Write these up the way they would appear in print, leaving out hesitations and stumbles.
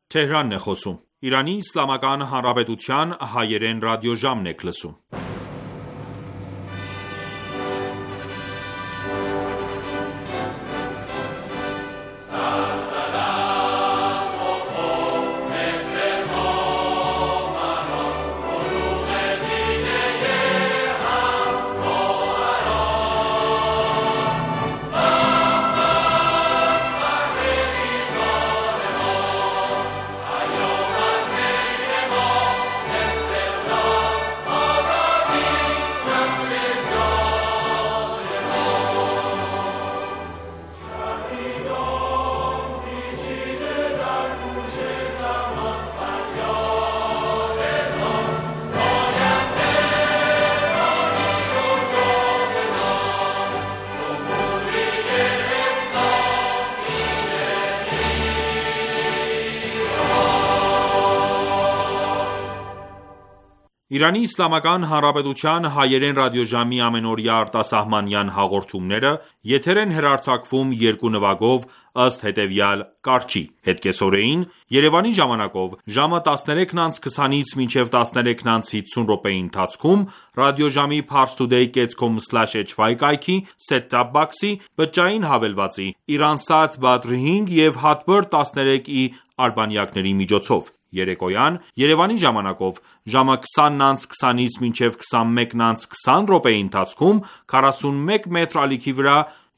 Իրանի Իսլամական Հանրապետության հայերեն ռադիոժամն եք լսում: Իրանի Իսլամական Հանրապետության հայերեն ռադիոժամի ամենօրյա արտասահմանյան հաղորդումները եթեր են հեռարձակվում երկու նվագով ըստ հետևյալ կարգի. Հետկեսօրեին Երևանի ժամանակով ժամը 13:20-ից մինչև 13:50 րոպեի ընթացքում ռադիոժամի parstoday.com/hy կայքի set-top box-ի բջջային հավելվածի Iransat Badr 5 և Hotbird 13i արբանյակների միջոցով: Երեկոյան Երևանի ժամանակով ժամը 20:20-ից մինչև 21:20 րոպեի ընթացքում 41 մետր ալիքի վրա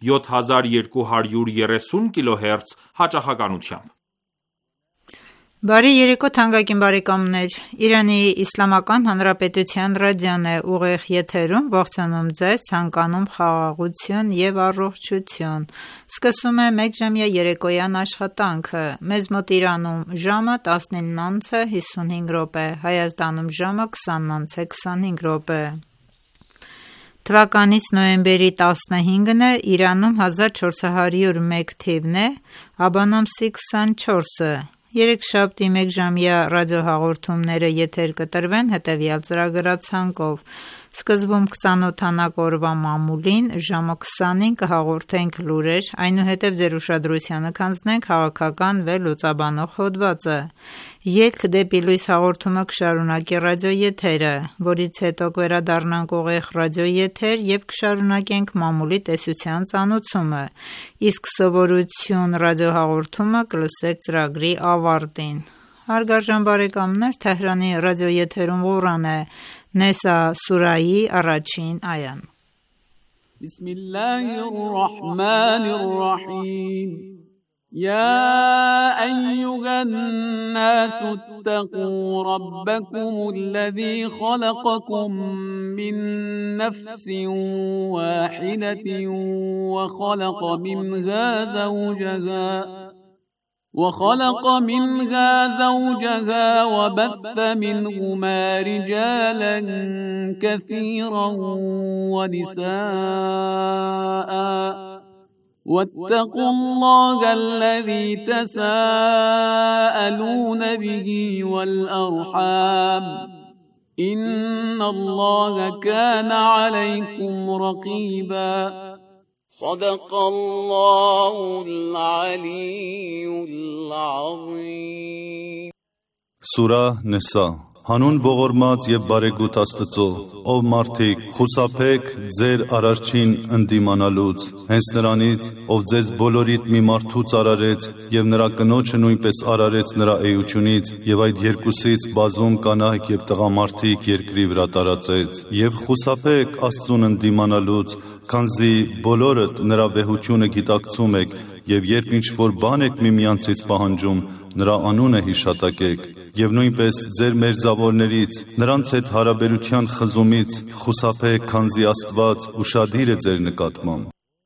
7230 kHz հաճախականությամբ: Բարի երեկո թանկագին բարեկամներ: Իրանի Իսլամական Հանրապետության ռադիոն է ուղիղ եթերում, ողջունում ձեզ, ցանկանում խաղաղություն և առողջություն: Սկսում է մեկժամյա երեկոյան աշխատանքը: Մեզ մոտ Իրանում ժամը 19:55, Հայաստանում ժամը 20:25: Թվականից նոյեմբերի 15-ն է, Իրանում 1401 թիվն է, աբան ամսի 24-ը: Երեքշաբթի մեկժամյա ռադիոհաղորդումները եթեր կտրվեն հետևյալ ծրագրացանկով: Սկզբում կծանոթանանք օրվա մամուլին, ժամը 20-ին կհաղորդենք լուրեր, այնուհետև ձեր ուշադրությանը կհանձնենք քաղաքական վերլուծաբանող հոդվածը: Ելք դեպի լույս հաղորդումը կշարունակի ռադիոեթերը, որից հետո կվերադառնանք ուղիղ ռադիոեթեր և կշարունակենք մամուլի տեսության ծանոթումը, իսկ սովորություն ռադիոհաղորդումը կլսեք ծրագրի ավարտին: Հարգարժան բարեկամներ, Թեհրանի ռադիոեթերում Ղուրան է, Նեսա սուրահի առաջին այան: يا أيها الناس اتقوا ربكم الذي خلقكم من نفس واحدة وخلق منها زوجها وبث منهما رجالا كثيرا ونساء واتقوا الله الذي تساءلون به والأرحام إن الله كان عليكم رقيبا صدق الله العلي العظيم Սուրահ Նեսա Հանուն ողորմած և բարեգութ Աստծո, ով մարդիկ, խուսափեք ձեր Արարչին ընդդիմանալուց, հենց Նրանից, ով ձեզ բոլորիդ մի մարդուց արարեց և Նրա կնոջը նույնպես արարեց նրա էությունից և այդ երկուսից բազում կանայք և տղամարդիկ երկրի վրա տարածեց, և խուսափեք Աստծուն ընդդիմանալուց, քանզի բոլորդ Նրա վեհությունը գիտակցում եք և երբ ինչ-որ բան եք միմյանցից պահանջում, Նրա անունը հիշատակեք և նույնպես ձեր մերձավորներից, նրանց հետ հարաբերության խզումից խուսափեք, քանզի Աստված ուշադիր է ձեր նկատմամբ: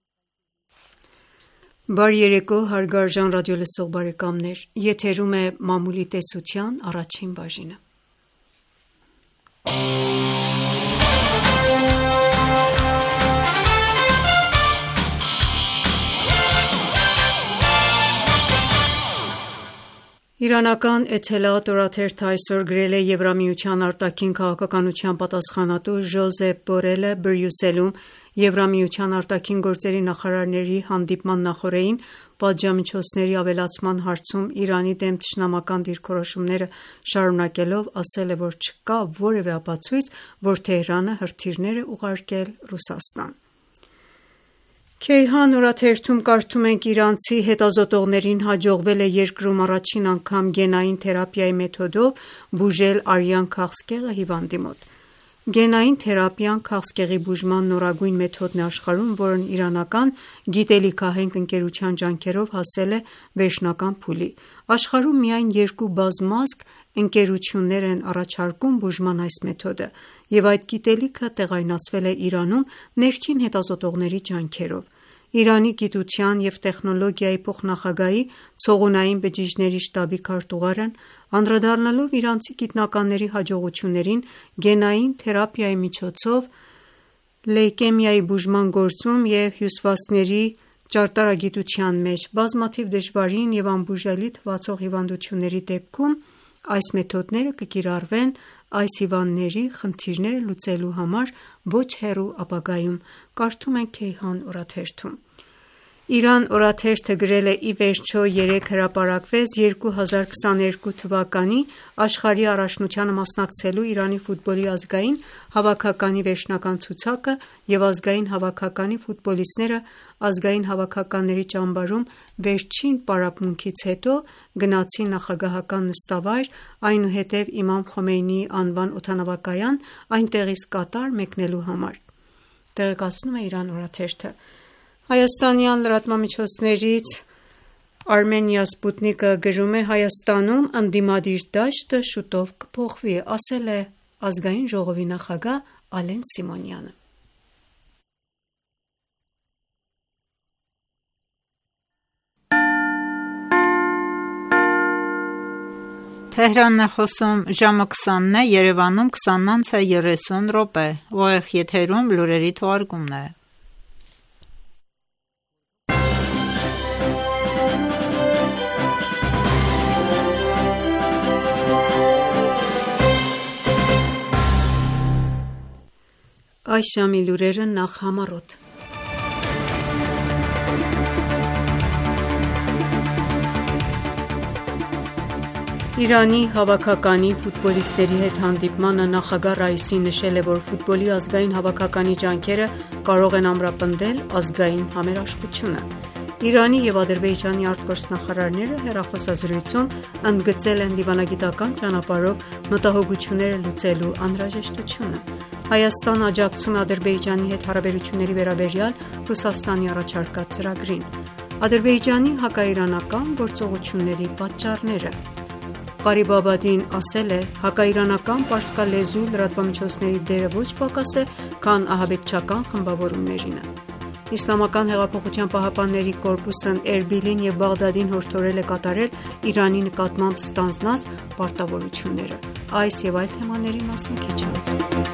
Բարի երեկո հարգարժան ռադիոլսող բարեկամներ, եթերում է մամուլի տեսության առաջին բաժինը: Իրանական Էթելաատ օրաթերթը այսօր գրել է Եվրամիության արտաքին քաղաքականության պատասխանատու Ժոզեփ Բորելը Բրյուսելում Եվրամիության արտաքին գործերի նախարարների հանդիպման նախօրեին Պատժամիջոցների ավելացման հարցում Իրանի դեմ թշնամական դիրքորոշումները շարունակելով ասել է, որ չկա որևէ ապացույց, որ Թեհրանը հրթիռներ է ուղարկել Ռուսաստան։ Քեյհան օրաթերթում կարդում ենք. իրանցի հետազոտողներին հաջողվել է երկրում առաջին անգամ գենային թերապիայի մեթոդով բուժել արյան քաղցկեղը հիվանդի մոտ։ Գենային թերապիան քաղցկեղի բուժման նորագույն մեթոդն է աշխարհում, որն իրանական գիտելիքահենք ընկերության ջանքերով հասել է վերջնական փուլի։ Աշխարհում միայն 2 բազմազգ ընկերություններ են առաջարկում բուժման այս մեթոդը, և այդ գիտելիքը տեղայնացվել է Իրանում ներքին հետազոտողների ջանքերով։ Իրանի գիտության և տեխնոլոգիայի փոխնախագահի ցողունային բջիջների շտաբի քարտուղարն անդրադառնալով իրանցի գիտնականների հաջողություններին գենային թերապիայի միջոցով լեյկեմիայի բուժման գործում և հյուսվածքների ճարտարագիտության մեջ բազմաթիվ դժվարին և անբուժելի թվացող հիվանդությունների դեպքում այս մեթոդները կկիրառվեն այս հիվանդների խնդիրները լուծելու համար ոչ հեռու ապագայում, կարդում ենք Քեյհան օրաթերթում։ Իրան օրաթերթը գրել է. ի վերջո երեկ հրապարակվեց 2022 թվականի աշխարհի առաջնությանը մասնակցելու Իրանի ֆուտբոլի ազգային հավաքականի վերջնական ցուցակը և ազգային հավաքականի ֆուտբոլիստները ազգային հավաքականների ճամբարում վերջին պարապմունքից հետո գնացին նախագահական նստավայր, այնուհետև Իմամ Խոմեյնիի անվան օդանավակայան այնտեղից Կատար մեկնելու համար։ Տեղեկացնում է Իրան օրաթերթը։ Հայաստանյան լրատվամիջոցներից Armenia Sputnik-ը գրում է. Հայաստանում ընդդիմադիր դաշտը շուտով կփոխվի, ասել է ազգային ժողովի նախագահ Ալեն Սիմոնյանը։ Թեհրանն է խոսում, ժամը 20-ն է, Երևանում 20:30 ուղիղ եթերում լուրերի թողարկումն է։ Այս ժամի լուրերը նախ համառոտ։ Իրանի հավաքականի ֆուտբոլիստների հետ հանդիպմանը նախագահ Ռայիսին նշել է, որ ֆուտբոլի ազգային հավաքականի ջանքերը կարող են ամրապնդել ազգային համերաշխությունը։ Իրանի և Ադրբեջանի արտգործնախարարները հեռախոսազրույցում ընդգծել են դիվանագիտական ճանապարհով մտահոգությունները լուծելու անհրաժեշտությունը։ Հայաստանը աջակցում է Ադրբեջանի հետ հարաբերությունների վերաբերյալ Ռուսաստանի առաջարկած ծրագրին։ Ադրբեջանի հակաիրանական գործողությունների պատճառները։ Ղարիբ Աբադին ասել է. հակաիրանական պարսկալեզու լրատվամիջոցների դերը ոչ պակաս է, քան ահաբեկչական խմբավորումներինը։ Իսլամական հեղափոխության պահապանների կորպուսն Էրբիլին և Բաղդադին հորդորել է կատարել Իրանի նկատմամբ ստանձնած պարտավորությունները։ Այս և այլ թեմաների մասին քիչ անց։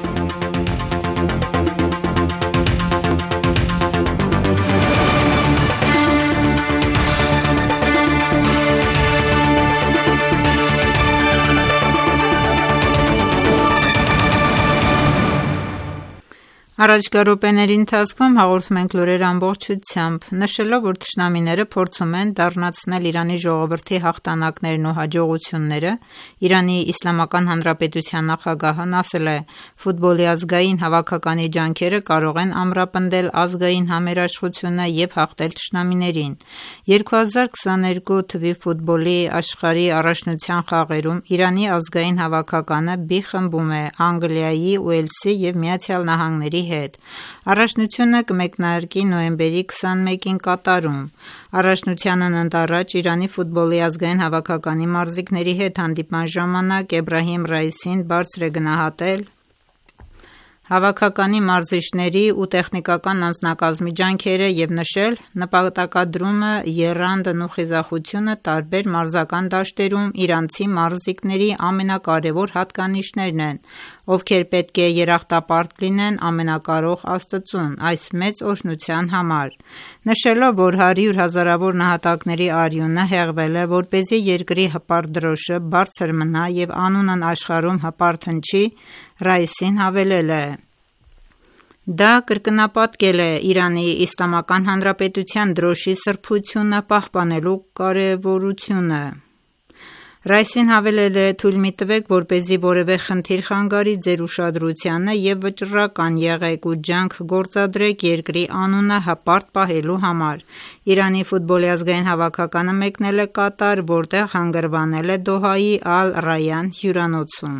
Առաջկա րոպեների ընթացքում հաղորդում ենք լուրեր ամբողջությամբ, նշելով, որ թշնամիները փորձում են դառնացնել Իրանի ժողովրդի հաղթանակներն ու հաջողությունները, Իրանի Իսլամական Հանրապետության նախագահն ասել է. ֆուտբոլի ազգային հավաքականի ջանքերը կարող են ամրապնդել ազգային համերաշխությունը և հաղթել թշնամիներին։ 2022 թվականի ֆուտբոլի աշխարհի առաջնության խաղերում Իրանի ազգային հավաքականը B խմբում է Անգլիայի, Ուելսի և Միացյալ Նահանգների հետ։ Առաջնությունը կմեկնարկի նոյեմբերի 21-ին Կատարում։ Առաջնությանն ընդառաջ Իրանի ֆուտբոլի ազգային հավաքականի մարզիկների հետ հանդիպման ժամանակ Էբրահիմ Ռայիսին բարձր է գնահատել հավաքականի մարզիչների ու տեխնիկական անձնակազմի ջանքերը և նշել. նպատակադրումը, եռանդն ու խիզախությունը տարբեր մարզական դաշտերում իրանցի մարզիկների ամենակարևոր հատկանիշներն են, ովքեր պետք է երախտապարտ լինեն ամենակարող Աստծուն այս մեծ օրհնության համար։ Նշելով, որ 100 հազարավոր նահատակների արյունը հեղվել է, որպեսզի երկրի հպարտ դրոշը բարձր մնա և անունն աշխարհում հպարտ հնչի, Ռայիսին հավելել է. Դա կրկնապատկել է Իրանի Իսլամական Հանրապետության դրոշի սրբությունը պահպանելու կարևորությունը։ Ռայսին հավելել է. «Թույլ մի տվեք, որպեսզի որևէ խնդիր խանգարի ձեր ուշադրությանը և վճռական եղեք ու ջանք գործադրեք երկրի անունը հպարտ պահելու համար»։ Իրանի ֆուտբոլի ազգային հավաքականը մեկնել է Կատար, որտեղ հանգրվանել է Դոհայի Ալ Ռայյան հյուրանոցում։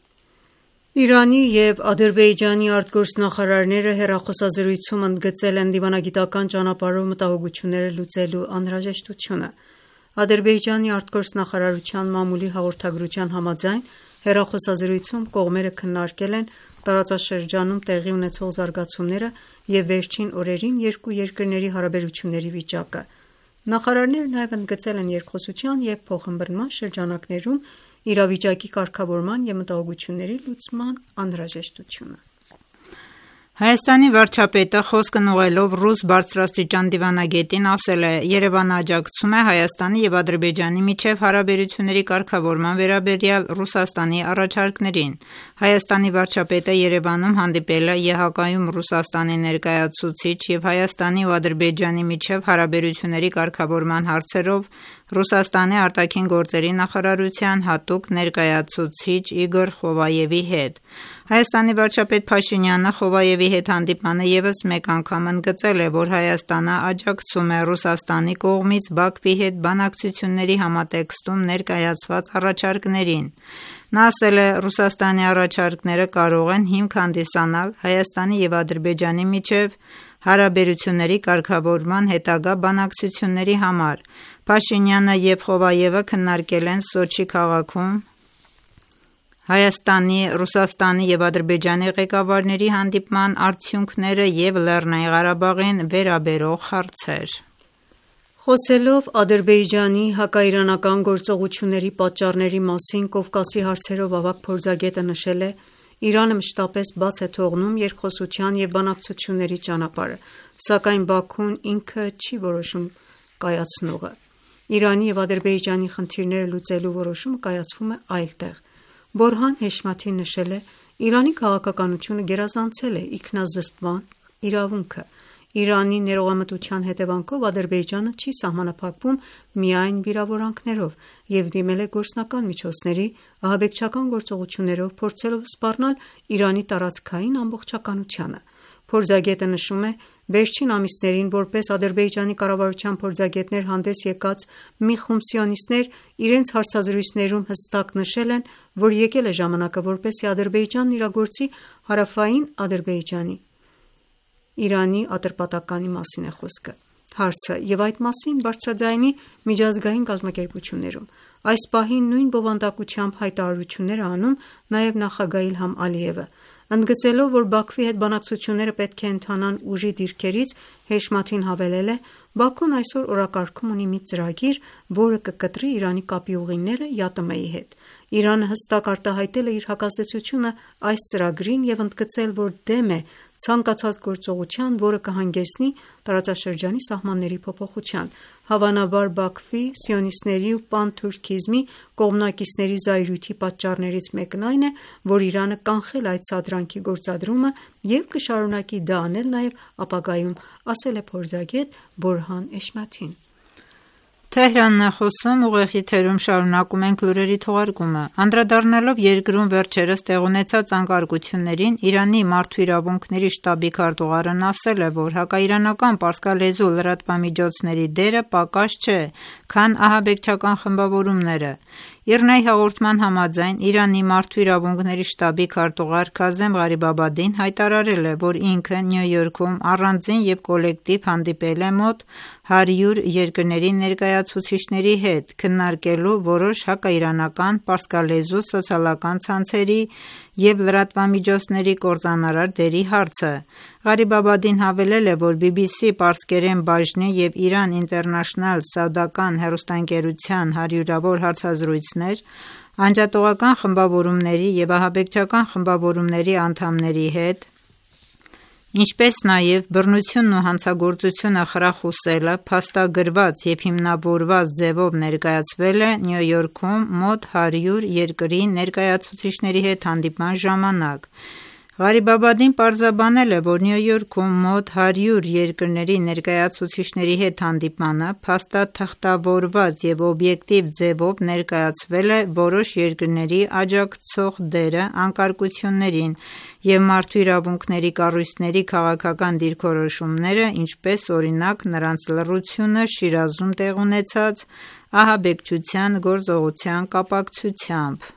Իրանի և Ադրբեջանի արտգործնախարարները հեռախոսազրույցում ընդգծել են դիվանագիտական ճանապարհով մտահոգությունները լուծելու անհրաժեշտությունը։ Ադրբեջանի արտգործնախարարության մամուլի հաղորդագրության համաձայն, հեռախոսազրույցում կողմերը քննարկել են տարածաշրջանում տեղի ունեցող զարգացումները և վերջին օրերին երկու երկրների հարաբերությունների վիճակը։ Նախարարները նաև ընդգծել են երկխոսության և փոխըմբռնման շրջանակներում իրավիճակի կարգավորման և մտահոգությունների լուծման անհրաժեշտությունը։ Հայաստանի վարչապետը խոսքն ուղղելով ռուս բարձրաստիճան դիվանագետին ասել է. «Երևանը աջակցում է Հայաստանի և Ադրբեջանի միջև հարաբերությունների կարգավորման վերաբերյալ Ռուսաստանի առաջարկներին»։ Հայաստանի վարչապետը Երևանում հանդիպել է ԵՀԿ-ում Ռուսաստանի ներկայացուցիչ և Հայաստանի ու Ադրբեջանի միջև հարաբերությունների կարգավորման հարցերով Ռուսաստանի արտաքին գործերի նախարարության հատուկ ներկայացուցիչ Իգոր Խովայևի հետ։ Հայաստանի վարչապետ Փաշինյանը Խովայևի հետ հանդիպմանը ևս մեկ անգամ ընդգծել է, որ Հայաստանը աջակցում է Ռուսաստանի կողմից Բաքվի հետ բանակցությունների համատեքստում ներկայացված առաջարկներին։ Նա ասել է. «Ռուսաստանի առաջարկները կարող են հիմք հանդիսանալ Հայաստանի և Ադրբեջանի միջև հարաբերությունների կարգավորման հետագա բանակցությունների համար»։ Փաշինյանը և Խովայևը քննարկել են Սոչի քաղաքում Հայաստանի, Ռուսաստանի և Ադրբեջանի ղեկավարների հանդիպման արդյունքները և Լեռնային Ղարաբաղին վերաբերող հարցեր։ Խոսելով Ադրբեջանի հակաիրանական գործողությունների պատճառների մասին Կովկասի հարցերով ավագ փորձագետը նշել է. «Իրանը մշտապես բաց է թողնում երկխոսության և բանակցությունների ճանապարհը, սակայն Բաքուն ինքը չի որոշում կայացնողը։ Իրանի և Ադրբեջանի խնդիրները լուծելու որոշումը կայացվում է այլ տեղ»։ Բորհան Հեշմաթին նշել է. «Իրանի քաղաքականությունը գերազանցել է ինքնազսպման իրավունքը։ Իրանի ներողամտության հետևանքով Ադրբեջանը չի սահմանափակվում միայն վիրավորանքներով և դիմել է գործնական միջոցների, ահաբեկչական գործողություններով փորձելով սպառնալ Իրանի տարածքային ամբողջականությանը»։ Փորձագետը նշում է. «Վերջին ամիսներին որպես Ադրբեջանի կառավարության փորձագետներ հանդես եկած մի խումբ սիոնիստներ իրենց հարցազրույցներում հստակ նշել են, որ եկել է ժամանակը, որպեսզի Ադրբեջանն իրագործի Հարավային Ադրբեջանի Իրանի ատրպատականի մասին է խոսքը հարցը և այդ մասին բարձրաձայնի միջազգային կազմակերպություններում։ Այս պահին նույն բովանդակությամբ հայտարարություններ է անում նաև նախագահ Իլհամ Ալիևը։ Ընդգծելով, որ Բաքվի հետ բանակցությունները պետք է ընթանան ուժի դիրքերից, Հեշմաթին հավելել է. «Բաքուն այսօր օրակարգում ունի մի ծրագիր, որը կկտրի Իրանի կապի ուղիները ԵԱՏՄ-ի հետ։ Իրանը հստակ արտահայտել է իր հակազդեցությունը այս ծրագրին և ընդգծել, որ դեմ է ցանկացած գործողության, որը կհանգեցնի տարածաշրջանի սահմանների փոփոխության։ Հավանաբար Բաքվի, սիոնիստների ու պանթուրքիզմի կողմնակիցների զայրույթի պատճառներից մեկն այն է, որ Իրանը կանխել է այդ սադրանքի գործադրումը և կշարունակի դա անել նաև ապագայում», ասել է փորձագետ Բորհան Էշմաթին։ Թեհրանն է խոսում, ուղիղ եթերում շարունակում ենք լուրերի թողարկումը։ Անդրադառնալով երկրում վերջերս տեղ ունեցած անկարգություններին, Իրանի մարդու իրավունքների շտաբի քարտուղարն ասել է, որ հակաիրանական պարսկալեզու լրատվամիջոցների դերը պակաս չէ, քան ահաբեկչական խմբավորումները։ ԻՌՆԱ-ի հաղորդման համաձայն, Իրանի մարդու իրավունքների շտաբի քարտուղար Քազեմ Ղարիբաբադին հայտարարել է, որ ինքը Նյու Յորքում առանձին և կոլեկտիվ հանդիպել է մոտ 100 երկրների ներկայացուցիչների հետ՝ քննարկելու որոշ հակաիրանական պարսկալեզու սոցիալական ցանցերի և լրատվամիջոցների կործանարար դերի հարցը։ Ղարիբաբադին հավելել է, որ BBC պարսկերեն բաժնի և Iran International սաուդական հեռուստաընկերության հարյուրավոր հարցազրույցներ անջատողական խմբավորումների և ահաբեկչական խմբավորումների անդամների հետ, ինչպես նաև բռնությունն ու հանցագործությունը խրախուսելը փաստագրված և հիմնավորված ձևով ներկայացվել է Նյու Յորքում մոտ 100 երկրի ներկայացուցիչների հետ հանդիպման ժամանակ։ Ղարիբաբադին պարզաբանել է, որ Նյու Յորքում մոտ 100 երկրների ներկայացուցիչների հետ հանդիպմանը փաստաթղթավորված և օբյեկտիվ ձևով ներկայացվել է որոշ երկրների աջակցող դերը անկարգություններին և մարդու իրավունքների կառույցների քաղաքական դիրքորոշումները, ինչպես օրինակ նրանց լռությունը Շիրազում տեղի ունեցած ահաբեկչության գործողության կապակցությամբ։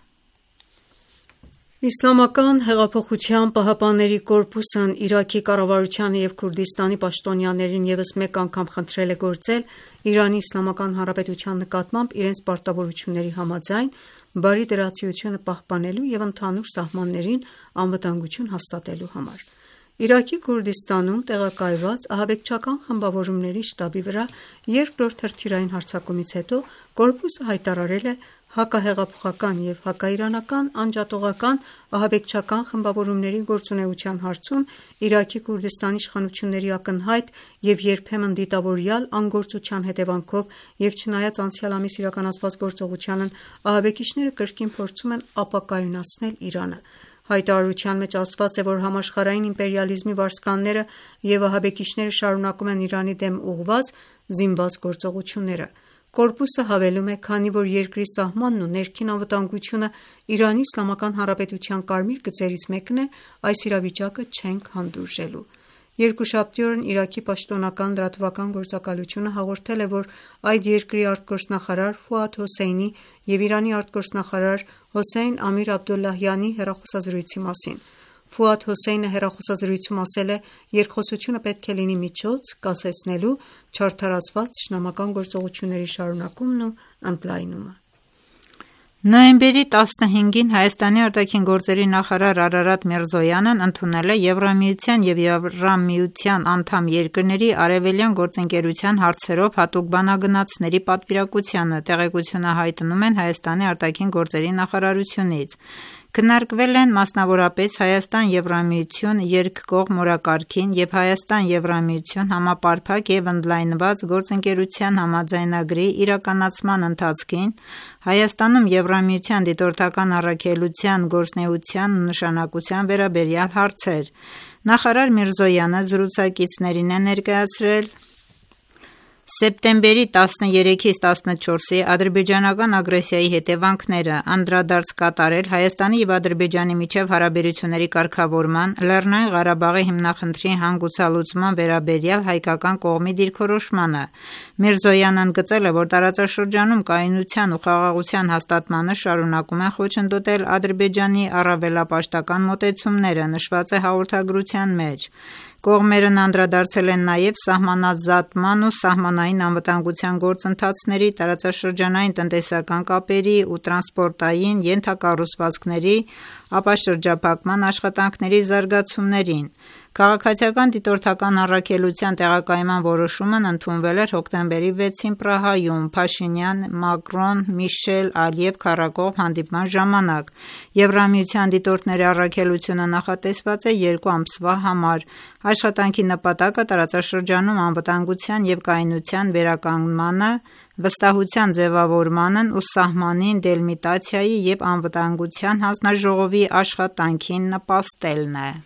Իսլամական հեղափոխության պահապանների կորպուսն Իրաքի կառավարությանը և Քուրդիստանի պաշտոնյաներին ևս մեկ անգամ խնդրել է գործել Իրանի Իսլամական Հանրապետության նկատմամբ իրենց պարտավորությունների համաձայն՝ բարիդրացիությունը պահպանելու և ընդհանուր սահմաններին անվտանգություն հաստատելու համար։ Իրաքի Քուրդիստանում տեղակայված ահաբեկչական խմբավորումների շտաբի վրա երկրորդ հրթիռային հարձակումից հետո կորպուսը հայտարարել է հակահեղափոխական և հակաիրանական անջատողական ահաբեկչական խմբավորումների գործունեության հարցում Իրաքի Քուրդիստանի իշխանությունների ակնհայտ և երբեմն դիտավորյալ անգործության հետևանքով և չնայած անցյալ ամիս իրականացված գործողությանն ահաբեկիչները կրկին փորձում են ապակայունացնել Իրանը։ Հայտարարության մեջ ասված է, որ համաշխարհային իմպերիալիզմի վարձկանները և ահաբեկիչները շարունակում են Իրանի դեմ ուղղված զինված գործողությունները։ Կորպուսը հավելում է, քանի որ երկրի սահմանն ու ներքին անվտանգությունը Իրանի Իսլամական Հանրապետության կարմիր գծերից մեկն է, այս իրավիճակը չենք հանդուրժելու։ Երկուշաբթի օրն Իրաքի պաշտոնական լրատվական գործակալությունը հաղորդել է, որ այդ երկրի արտգործնախարար Ֆուադ Հոսեյնի և Իրանի արտգործնախարար Հոսեյն Ամիր Աբդոլլահյանի հեռախոսազրույցի մասին։ Ֆուադ Հոսեյնը հեռախոսազրույցում ասել է. «Երկխոսությունը պետք է լինի միջոց՝ կասեցնելու չարդարացված թշնամական գործողությունների շարունակումն ու ընդլայնումը»։ Նոյեմբերի 15-ին Հայաստանի ԱԳ նախարար Արարատ Միրզոյանն ընդունել է Եվրամիության և Եվրամիության անդամ երկրների արևելյան գործընկերության հարցերով հատուկ բանագնացների պատվիրակությանը, տեղեկությունը հայտնում են Հայաստանի ԱԳ նախարարությունից։ Քննարկվել են մասնավորապես Հայաստան-Եվրամիություն երկկողմ օրակարգին և Հայաստան-Եվրամիություն համապարփակ և ընդլայնված գործընկերության համաձայնագրի իրականացման ընթացքին Հայաստանում Եվրամիության դիտորդական առաքելության գործունեության ու նշանակության վերաբերյալ հարցեր։ Նախարար Միրզոյանը զրուցակիցներին է ներկայացրել սեպտեմբերի 13-ից 14-ի ադրբեջանական ագրեսիայի հետևանքները, անդրադարձ կատարել Հայաստանի և Ադրբեջանի միջև հարաբերությունների կարգավորման, Լեռնային Ղարաբաղի հիմնախնդրի հանգուցալուծման վերաբերյալ հայկական կողմի դիրքորոշմանը։ Միրզոյանն ընդգծել է, որ տարածաշրջանում կայունության ու խաղաղության հաստատմանը շարունակում են խոչընդոտել Ադրբեջանի առավելապաշտական մոտեցումները, նշված է հաղորդագրության մեջ։ Կողմերն անդրադարձել են նաև սահմանազատման ու սահմանային անվտանգության գործընթացների, տարածաշրջանային տնտեսական կապերի ու տրանսպորտային ենթակառուցվածքների ապաշրջափակման աշխատանքների զարգացումներին։ Քաղաքացիական դիտորդական առաքելության տեղակայման որոշումն ընդունվել էր հոկտեմբերի 6-ին Պրահայում Փաշինյան-Մակրոն-Միշել Ալիև քառակողմ հանդիպման ժամանակ։ Եվրամիության դիտորդների առաքելությունը նախատեսված է 2 ամսվա համար։ Աշխատանքի նպատակը տարածաշրջանում անվտանգության և կայունության վերականգնմանը, վստահության ձևավորմանն ու սահմանին դելիմիտացիայի և անվտանգության հանձնաժողովի աշխատանքին նպաստելն է։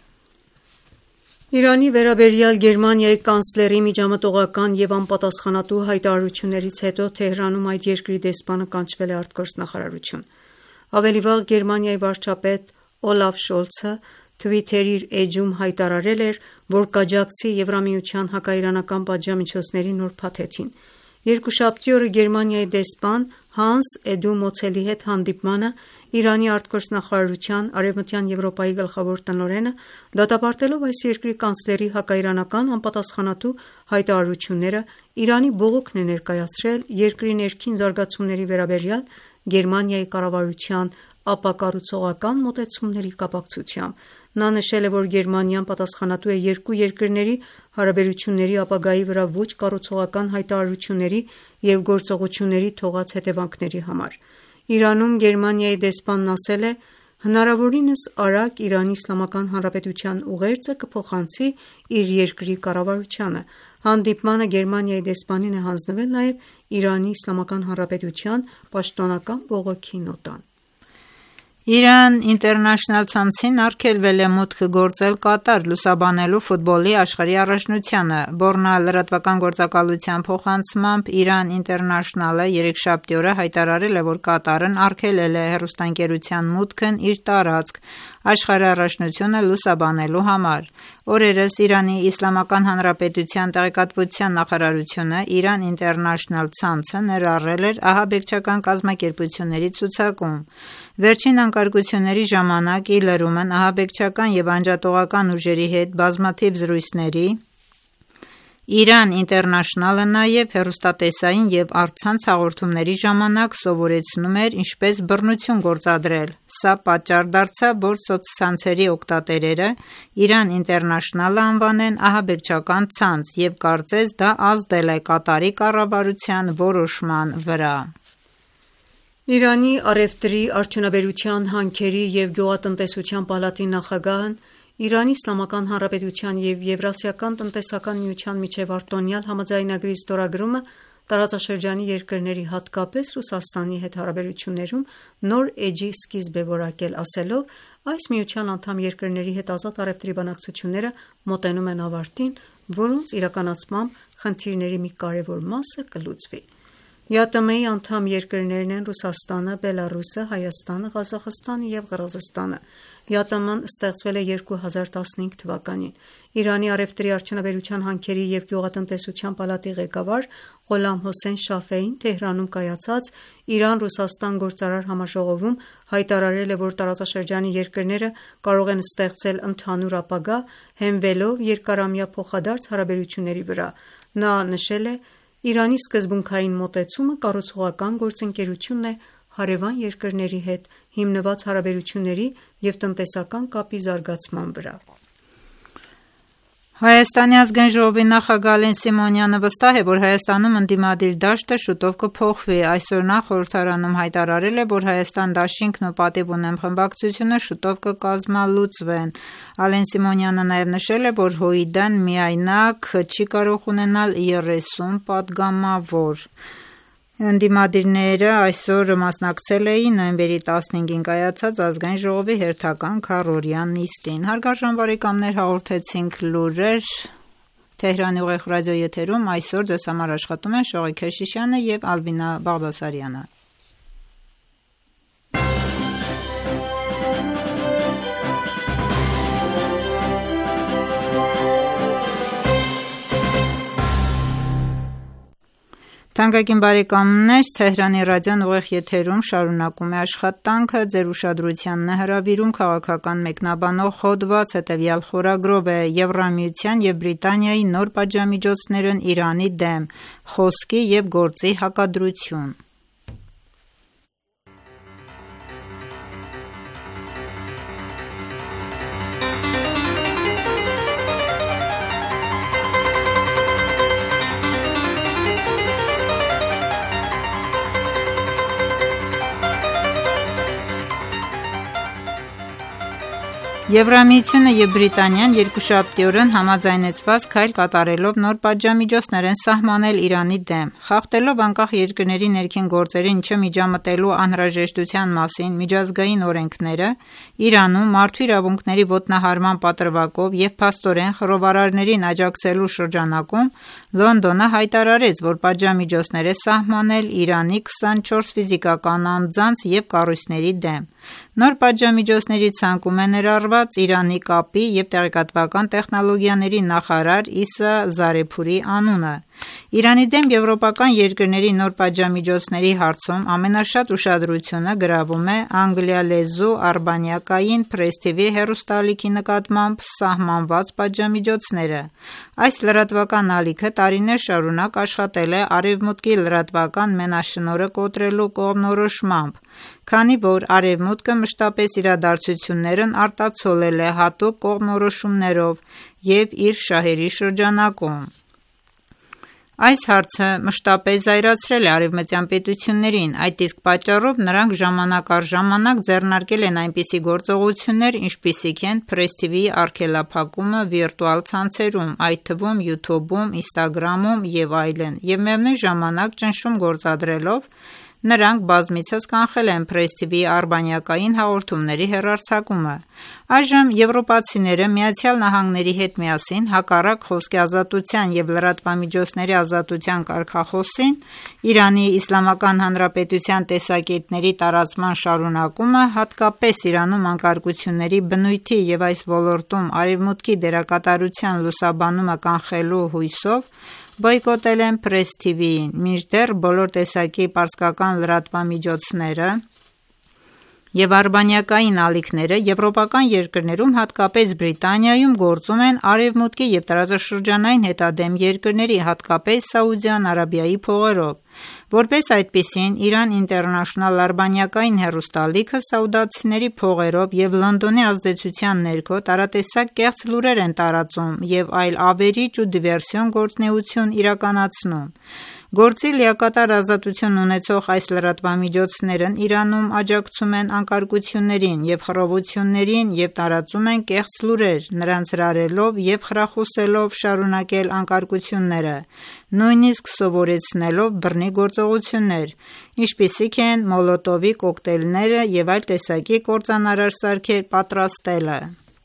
Իրանի վերաբերյալ Գերմանիայի կանցլերի միջամտողական և անպատասխանատու հայտարարություններից հետո Թեհրանում այդ երկրի դեսպանը կանչվել է արտգործնախարարություն։ Ավելի վաղ Գերմանիայի վարչապետ Օլաֆ Շոլցը Twitter-ի իր էջում հայտարարել էր, որ կաջակցի Եվրամիության հակաիրանական պատժամիջոցների նոր փաթեթին։ Երկուշաբթի օրը Գերմանիայի դեսպան Հանս Էդու Մոցելի հետ հանդիպմանը Իրանի արտգործնախարարության Արևմտյան Եվրոպայի գլխավոր տնօրենը, դատապարտելով այս երկրի կանցլերի հակաիրանական անպատասխանատու հայտարարությունները, Իրանի բողոքն է ներկայացրել երկրի ներքին զարգացումների վերաբերյալ Գերմանիայի կառավարության ապակառուցողական մոտեցումների կապակցությամբ։ Նա նշել է, որ Գերմանիան պատասխանատու է երկու երկրների հարաբերությունների ապագայի վրա ոչ կառուցողական հայտարարությունների և գործողությունների թողած հետևանքների համար։ Իրանում Գերմանիայի դեսպանն ասել է. «Հնարավորինս արագ Իրանի Իսլամական Հանրապետության ուղերձը կփոխանցի իր երկրի կառավարությանը»։ Հանդիպմանը Գերմանիայի դեսպանին է հանձնվել նաև Իրանի Իսլամական Հանրապետության պաշտոնական բողոքի նոտան։ Iran International ցանցին արգելվել է մուտքը գործել Կատար՝ լուսաբանելու ֆուտբոլի աշխարհի առաջնությանը։ Բորնա լրատվական գործակալության փոխանցմամբ Iran International-ը երեքշաբթի օրը հայտարարել է, որ Կատարն արգելել է հեռուստաընկերության մուտքն իր տարածք աշխարհի առաջնությունը լուսաբանելու համար։ Օրերս Իրանի Իսլամական Հանրապետության տեղեկատվության նախարարությունը Iran International ցանցը ներառել էր ահաբեկչական կազմակերպությունների ցուցակում։ Վերջին անկարգությունների ժամանակ ի լրումն ահաբեկչական և անջատողական ուժերի հետ բազմաթիվ զրույցների Iran International-ը նաև հեռուստատեսային և առցանց հաղորդումների ժամանակ սովորեցնում էր ինչպես բռնություն գործադրել։ Սա պատճառ դարձավ, որ սոցցանցերի օգտատերերը Iran International-ը անվանեն ահաբեկչական ցանց և կարծես դա ազդել է Կատարի կառավարության որոշման վրա։ Իրանի առևտրի, արդյունաբերության, հանքերի և գյուղատնտեսության պալատի նախագահն Իրանի Իսլամական Հանրապետության և Եվրասիական տնտեսական միության միջև արտոնյալ համաձայնագրի ստորագրումը տարածաշրջանի երկրների, հատկապես Ռուսաստանի հետ հարաբերություններում նոր էջի սկիզբ է որակել, ասելով. «Այս միության անդամ երկրների հետ ազատ առևտրի բանակցությունները մոտենում են ավարտին, որոնց իրականացմամբ խնդիրների մի կարևոր մասը կլուծվի»։ ԵԱՏՄ-ի անդամ երկրներն են Ռուսաստանը, Բելառուսը, Հայաստանը, Ղազախստանը և Ղրղզստանը։ ԵԱՏՄ-ն ստեղծվել է 2015 թվականին։ Իրանի առևտրի, արդյունաբերության, հանքերի և գյուղատնտեսության պալատի ղեկավար Ղոլամ Հոսեյն Շաֆեին Թեհրանում կայացած Իրան-Ռուսաստան գործարար համաժողովում հայտարարել է, որ տարածաշրջանի երկրները կարող են ստեղծել ընդհանուր ապագա՝ հենվելով երկարամյա փոխադարձ հարաբերությունների վրա։ Նա նշել է. «Իրանի սկզբունքային մոտեցումը կառուցողական գործընկերությունն է հարևան երկրների հետ հիմնված հարաբերությունների և տնտեսական կապի զարգացման վրա»։ Հայաստանի ազգային ժողովի նախագահ Ալեն Սիմոնյանը վստահ է, որ Հայաստանում ընդդիմադիր դաշտը շուտով կփոխվի։ Այսօր նա խորհրդարանում հայտարարել է, որ Հայաստան դաշինքն ու պատիվ ունեմ խմբակցությունը շուտով կկազմալուծվեն։ Ալեն Սիմոնյանը նաև նշել է, որ ՀՅԴ-ն միայնակ չի կարող ունենալ 30 պատգամավոր։ Ընդդիմադիրները այսօր մասնակցել էին նոյեմբերի 15-ին կայացած ազգային ժողովի հերթական քառօրյա նիստին։ Հարգարժան բարեկամներ, հաղորդեցինք լուրեր Թեհրանի ուղիղ ռադիոեթերում։ Այսօր ձեզ համար աշխատում են Շողիկ Քեշիշյանը և Ալբինա Բաղդասարյանը։ Թանկագին բարեկամներ, Թեհրանի ռադիոն ուղիղ եթերում շարունակում է աշխատանքը։ Ձեր ուշադրությանն է հրավիրում քաղաքական մեկնաբանող հոդված, հետևյալ խորագրով է. Եվրամիության և Բրիտանիայի նոր պատժամիջոցներն Իրանի դեմ, խոսքի և գործի հակադրություն։ Եվրամիությունը և Բրիտանիան երկուշաբթի օրն համաձայնեցված քայլ կատարելով նոր պատժամիջոցներ են սահմանել Իրանի դեմ։ Խախտելով անկախ երկրների ներքին գործերին չմիջամտելու անհրաժեշտության մասին միջազգային օրենքները, Իրանում մարդու իրավունքների ոտնահարման պատրվակով և փաստորեն խռովարարներին աջակցելու շրջանակում Լոնդոնը հայտարարեց, որ պատժամիջոցներ է սահմանել Իրանի 24 ֆիզիկական անձանց և կառույցների դեմ։ Նոր պատժամիջոցների ցանկում է ներառված Իրանի կապի և տեղեկատվական տեխնոլոգիաների նախարար Իսա Զարեփուրի անունը։ Իրանի դեմ եվրոպական երկրների նոր պատժամիջոցների հարցում ամենաշատ ուշադրությունը գրավում է անգլիալեզու արբանյակային Press TV հեռուստաալիքի նկատմամբ սահմանված պատժամիջոցները։ Այս լրատվական ալիքը տարիներ շարունակ աշխատել է Արևմուտքի լրատվական մենաշնորհը կոտրելու կողմնորոշմամբ, քանի որ Արևմուտքը մշտապես իրադարձություններն արտացոլել է հատուկ կողմնորոշումներով և իր շահերի շրջանակում։ Այս հարցը մշտապես զայրացրել է արևմտյան պետություններին, այդ իսկ պատճառով նրանք ժամանակ առ ժամանակ ձեռնարկել են այնպիսի գործողություններ, ինչպիսիք են Press TV-ի արգելափակումը վիրտուալ ցանցերում, այդ թվում YouTube-ում, Instagram-ում և այլն, և միևնույն ժամանակ ճնշում գործադրելով Նրանք բազմիցս կանխել են Press TV-ի արբանյակային հաղորդումների հեռարձակումը։ Այժմ եվրոպացիները ԱՄՆ-ի հետ միասին հակառակ խոսքի ազատության և լրատվամիջոցների ազատության կարգախոսին Իրանի Իսլամական Հանրապետության տեսակետների տարածման շարունակումը, հատկապես Իրանում անկարգությունների բնույթի և այս ոլորտում Արևմուտքի դերակատարության լուսաբանումը կանխելու հույսով բոյկոտել են Press TV-ին, մինչդեռ բոլոր տեսակի պարսկական լրատվամիջոցները և արբանյակային ալիքները եվրոպական երկրներում, հատկապես Բրիտանիայում, գործում են Արևմուտքի և տարածաշրջանային հետադեմ երկրների, հատկապես Սաուդյան Արաբիայի փողերով։ Որպես այդպիսին, Iran International արբանյակային հեռուստաալիքը սաուդացիների փողերով և Լոնդոնի ազդեցության ներքո տարատեսակ կեղծ լուրեր են տարածում և այլ ավերիչ ու դիվերսիոն գործունեություն իրականացնում։ Գործի լիակատար ազատություն ունեցող այս լրատվամիջոցներն Իրանում աջակցում են անկարգություններին և խռովություններին և տարածում են կեղծ լուրեր, նրանց հրահրելով և խրախուսելով շարունակել անկարգությունները, նույնիսկ սովորեցնելով բռնի գործողություններ, ինչպիսիք են Մոլոտովի կոկտեյլները և այլ տեսակի կործանարար սարքեր պատրաստելը։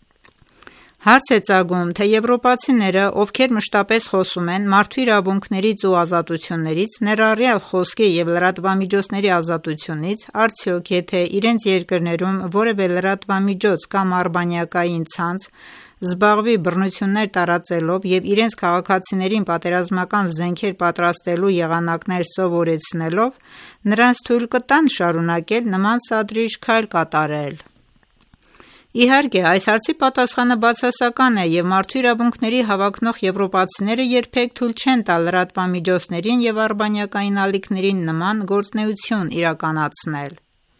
Հարց է ծագում, թե եվրոպացիները, ովքեր մշտապես խոսում են մարդու իրավունքներից ու ազատություններից, ներառյալ խոսքի և լրատվամիջոցների ազատությունից, արդյոք եթե իրենց երկրներում որևէ լրատվամիջոց կամ արբանյակային ցանց զբաղվի բռնություններ տարածելով և իրենց քաղաքացիներին պատերազմական զենքեր պատրաստելու եղանակներ սովորեցնելով, նրանց թույլ կտան շարունակել նման սադրիչ քայլ կատարել։ Իհարկե, այս հարցի պատասխանը բացասական է, և մարդու իրավունքների հավակնող եվրոպացիները երբեք թույլ չեն տա լրատվամիջոցներին և արբանյակային ալիքներին նման գործունեություն իրականացնել։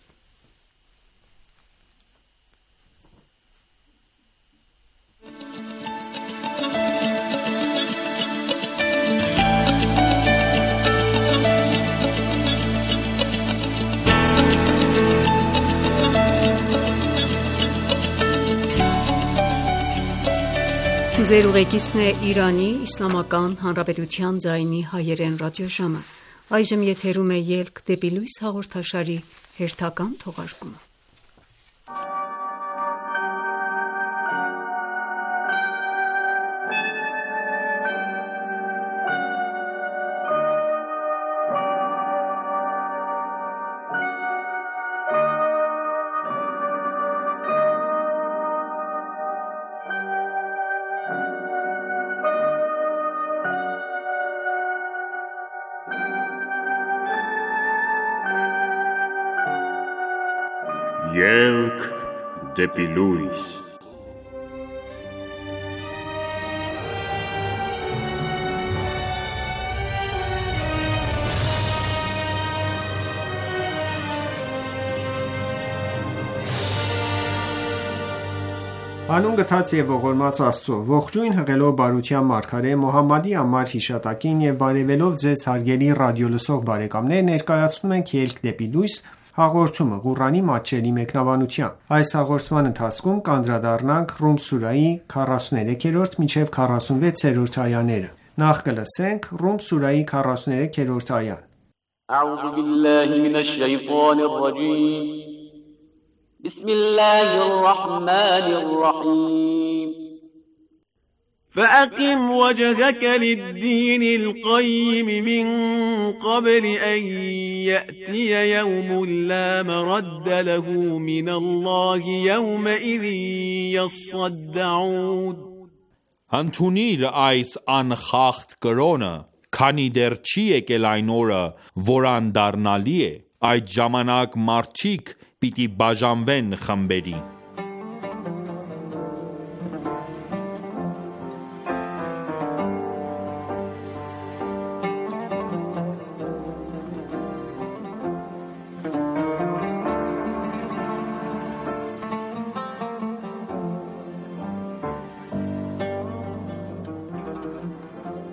Ձեր ուղեկիցն է Իրանի Իսլամական Հանրապետության ձայնի հայերեն ռադիոժամը։ Այժմ եթերում է «Ելք դեպի լույս» հաղորդաշարի հերթական թողարկումը։ Ելք դեպի լույս։ Հանուն գթած և ողորմած Աստծո, ողջույն հղելով բարության մարգարե Մոհամմադի անմար հիշատակին և բարևելով ձեզ հարգելի ռադիոլսող բարեկամներ, ներկայացնում ենք «Ելք դեպի լույս» հաղորդումը, Ղուրանի մատչելի մեկնաբանությամբ։ Այս հաղորդման ընթացքում կանդրադառնանք Ռում սուրահի 43-րդ մինչև 46-րդ այաները։ Նախ կլսենք Ռում սուրահի 43-րդ այան։ أعوذ بالله من الشيطان الرجيم بسم الله الرحمن الرحيم فأقم وجهك للدين القيم من قبل أن يأتي يوم لا مرد له من الله يومئذ يصدعون Ընդունիր այս անխախտ կրոնը, քանի դեռ չի եկել այն օրը, որ անդառնալի է, այդ ժամանակ մարդիկ պիտի բաժանվեն խմբերի։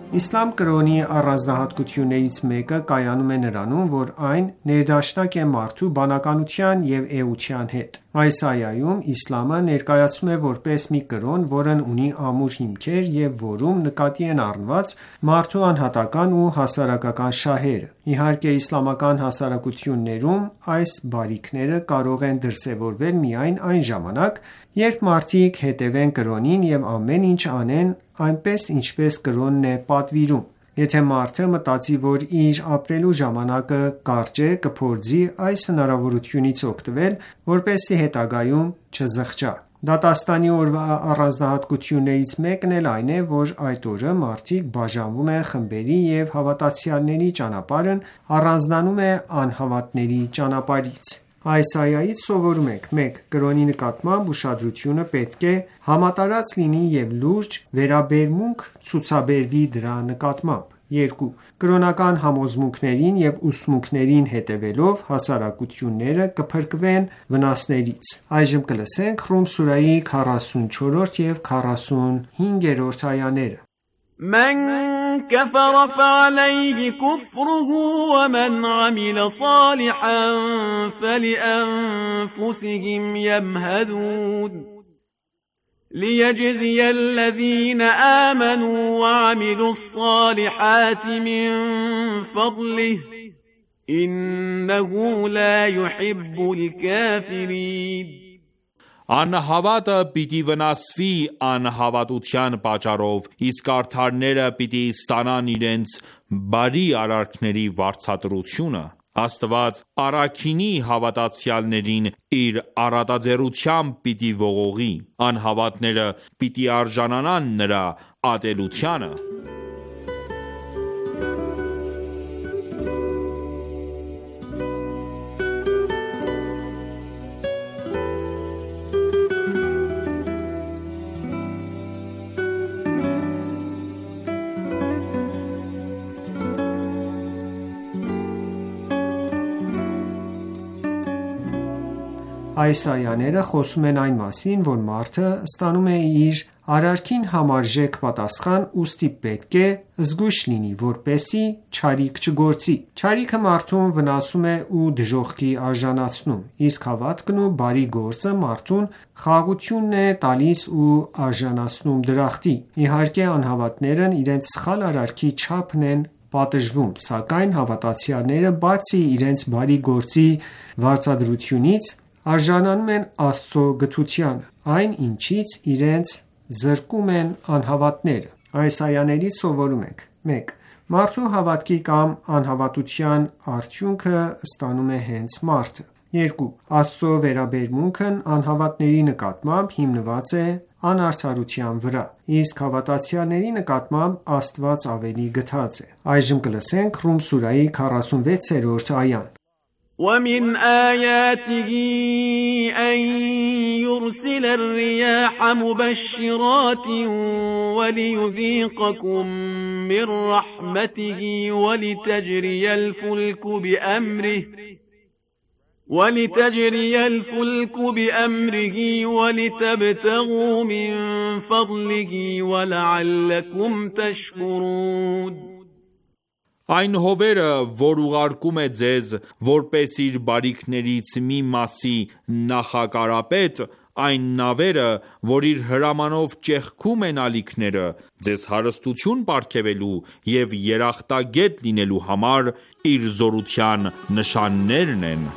Իսլամ կրոնի առանձնահատկություններից մեկը կայանում է նրանում, որ այն ներդաշնակ է մարդու բանականության և էության հետ։ Այս այայում իսլամը ներկայացվում է որպես մի կրոն, որն ունի ամուր հիմքեր և որում նկատի են առնված մարդու անհատական ու հասարակական շահերը։ Իհարկե, իսլամական հասարակություններում այս բարիքները կարող են դրսևորվել միայն այն ժամանակ, երբ մարդիկ հետևեն կրոնին և ամեն ինչ անեն այնպես, ինչպես կրոնն է պատվիրում։ Եթե մարդը մտածի, որ իր ապրելու ժամանակը կարճ է, կփորձի այս հնարավորությունից օգտվել, որպեսզի հետագայում չզղջա։ Դատաստանի օրվա առանձնահատկություններից մեկն էլ այն է, որ այդ օրը մարդիկ բաժանվում են խմբերի և հավատացյալների ճանապարհն առանձնանում է անհավատների ճանապարհից։ Այս այայից սովորում ենք. 1. Կրոնի նկատմամբ ուշադրությունը պետք է համատարած լինի և լուրջ վերաբերմունք ցուցաբերվի դրա նկատմամբ։ 2. Կրոնական համոզմունքներին և ուսմունքներին հետևելով հասարակությունները կփրկվեն վնասներից։ Ռում սուրահի 44 և 45-րդ այաներ من كفر فعليه كفره ومن عمل صالحا فلأنفسهم يمهدون ليجزي الذين آمنوا وعملوا الصالحات من فضله إنه لا يحب الكافرين Անհավատը պիտի վնասվի անհավատության պատճառով, իսկ արդարները պիտի ստանան իրենց բարի արարքների վարձատրությունը։ Աստված առաքինի հավատացյալներին իր առատաձեռությամբ պիտի ողողի, անհավատները պիտի արժանանան նրա ատելությանը։ Այս այաները խոսում են այն մասին, որ մարդը ստանում է իր արարքին համարժեք պատասխան, ուստի պետք է զգույշ լինի, որպեսզի չարիք չգործի։ Չարիքը մարդուն վնասում է ու դժոխքի արժանացնում, իսկ հավատքն ու բարի գործը մարդուն խաղաղությունն է տալիս ու արժանացնում դրախտի։ Իհարկե, անհավատներն իրենց սխալ արարքի չափն են պատժվում, սակայն հավատացյալները բացի իրենց բարի գործի վարձատրությունից արժանանում են Աստծո գթությանը, այն ինչից իրենց զրկում են անհավատները։ Այս այաներից սովորում ենք. 1. Մարդու հավատքի կամ անհավատության արդյունքը ստանում է հենց մարդը։ 2. Աստծո վերաբերմունքն անհավատների նկատմամբ հիմնված է անարդարության վրա, իսկ հավատացյալների նկատմամբ Աստված ավելի գթած է։ Ռում սուրահի 46-րդ այան ومن آياته أن يرسل الرياح مبشرات وليذيقكم من رحمته ولتجري الفلك بأمره ولتبتغوا من فضله ولعلكم تشكرون Այն հովերը, որ ուղարկում է ձեզ, որպես իր բարիքներից մի մասի նախակարապետ, այն նավերը, որ իր հրամանով ճեղքում են ալիքները, ձեզ հարստություն պարգևելու և երախտագետ լինելու համար իր զորության նշաններն են։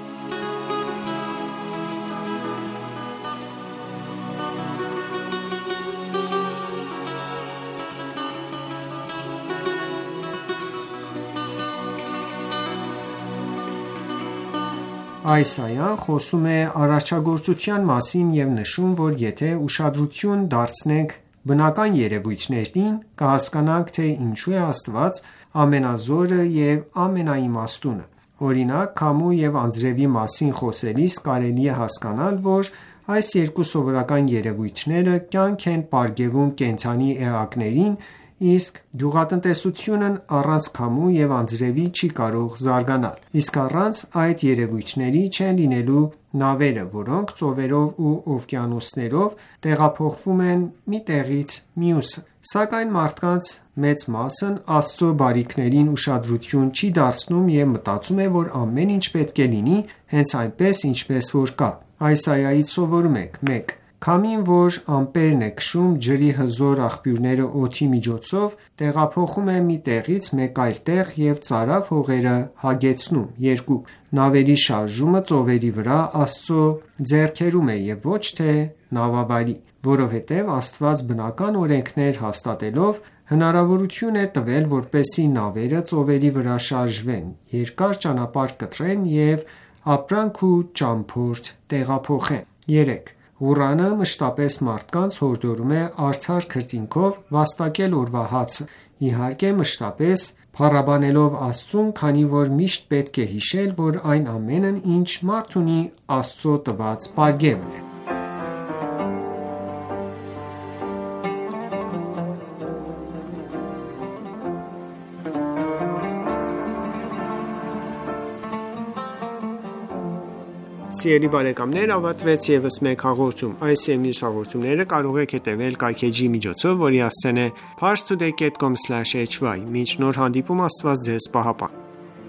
Այս այան խոսում է արարչագործության մասին և նշում, որ եթե ուշադրություն դարձնենք բնական երևույթներին, կհասկանանք, թե ինչու է Աստված ամենազորը և ամենաիմաստունը։ Օրինակ, քամու և անձրևի մասին խոսելիս կարելի է հասկանալ, որ այս երկու սովորական երևույթները կյանք են պարգևում կենդանի էակներին իսկ գյուղատնտեսությունն առանց քամու և անձրևի չի կարող զարգանալ, իսկ առանց այդ երևույթների չեն լինելու նավերը, որոնք ծովերով ու օվկիանոսներով տեղափոխվում են մի տեղից մյուսը: Սակայն մարդկանց մեծ մասն Աստծո բարիքներին ուշադրություն չի դարձնում և մտածում է, որ ամեն ինչ պետք է լինի հենց այնպես, ինչպես որ կա: Այս այայից սովորում ենք. 1. Քամին, որ ամպերն է քշում ջրի հզոր աղբյուրները օդի միջոցով, տեղափոխում է մի տեղից մեկ այլ տեղ և ծարավ հողերը հագեցնում: 2. Նավերի շարժումը ծովերի վրա Աստծո ձեռքերում է և ոչ թե նավավարի, որովհետև Աստված բնական օրենքներ հաստատելով հնարավորություն է տվել, որպեսզի նավերը ծովերի վրա շարժվեն, երկար ճանապարհ կտրեն և ապրանք ու ճամփորդ տեղափոխեն: 3. Ղուրանը մշտապես մարդկանց հորդորում է արդար քրտինքով վաստակել օրվա հացը, իհարկե մշտապես փառաբանելով Աստծուն, քանի որ միշտ պետք է հիշել, որ այն ամենն ինչ մարդ ունի Աստծո տված պարգևն է: Սիրելի բարեկամներ, ավարտվեց ևս մեկ հաղորդում: Այս և մյուս հաղորդումները կարող եք հետևել կայքէջի միջոցով, որի հասցեն է parstoday.com/hy: Մինչ նոր հանդիպում, Աստված Ձեզ պահապան: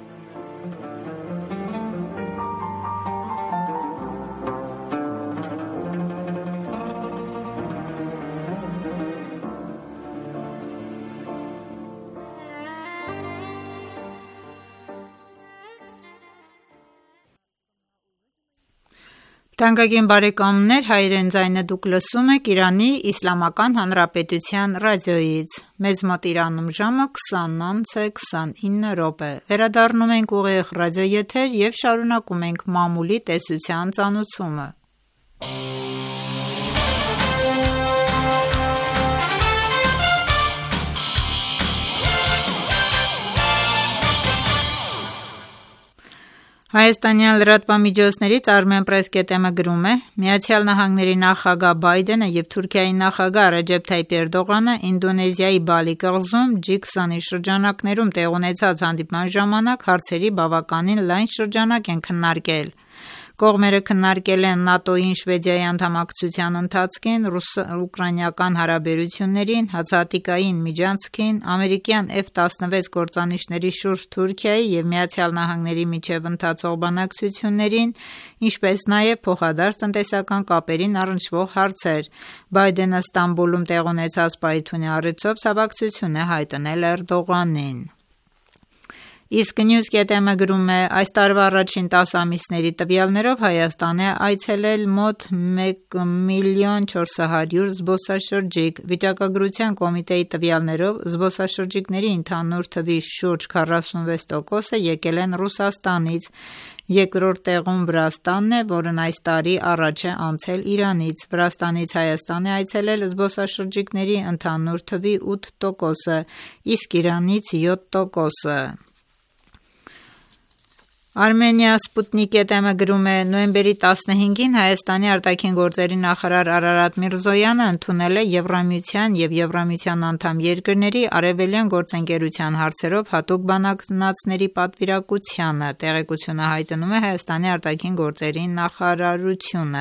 Թանկագին բարեկամներ, հայրեն ձայնը դուք լսում եք Իրանի Իսլամական Հանրապետության ռադիոյից: Մեզ մոտ Իրանում ժամը 20:29: Վերադառնում ենք ուղիղ ռադիոեթեր և շարունակում ենք մամուլի տեսության ծանոթումը: Հայաստանյան լրատվամիջոցներից Armenpress.am-ը գրում է. ԱՄՆ նախագահ Բայդենը և Թուրքիայի նախագահ Ռեջեփ Թայիփ Էրդողանը Ինդոնեզիայի Բալի կղզում G20-ի շրջանակներում տեղի ունեցած հանդիպման ժամանակ հարցերի բավականին լայն շրջանակ են քննարկել: Կողմերը քննարկել են ՆԱՏՕ-ին Շվեդիայի անդամակցության ընթացքին, ռուս-ուկրաինական հարաբերություններին, հացահատիկային միջանցքին, ամերիկյան F-16 կործանիչների շուրջ Թուրքիայի և ԱՄՆ-ի միջև ընթացող բանակցություններին, ինչպես նաև փոխադարձ տնտեսական կապերին առնչվող հարցեր: Բայդենը Ստամբուլում տեղի ունեցած պահի առիթով ցավակցություն է հայտնել Էրդողանին: Իսկ News.am-ը գրում է. Այս տարվա առաջին 10 ամիսների տվյալներով Հայաստան է այցելել մոտ 1,400,000 զբոսաշրջիկ: Վիճակագրության կոմիտեի տվյալներով զբոսաշրջիկների ընդհանուր թվի շուրջ 46%-ը եկել են Ռուսաստանից, երկրորդ տեղում Վրաստանն է, որն այս տարի առաջ է անցել Իրանից: Վրաստանից Հայաստան է այցելել զբոսաշրջիկների ընդհանուր թվի 8%-ը, իսկ Իրանից 7%-ը: Armenia Sputnik.am-ը գրում է. Նոյեմբերի 15-ին Հայաստանի արտաքին գործերի նախարար Արարատ Միրզոյանը ընդունել է Եվրամիության և Եվրամիության անդամ երկրների արևելյան գործընկերության հարցերով հատուկ բանականացների պատվիրակությանը: Տեղեկությունը հայտնում է Հայաստանի արտաքին գործերի նախարարությունը: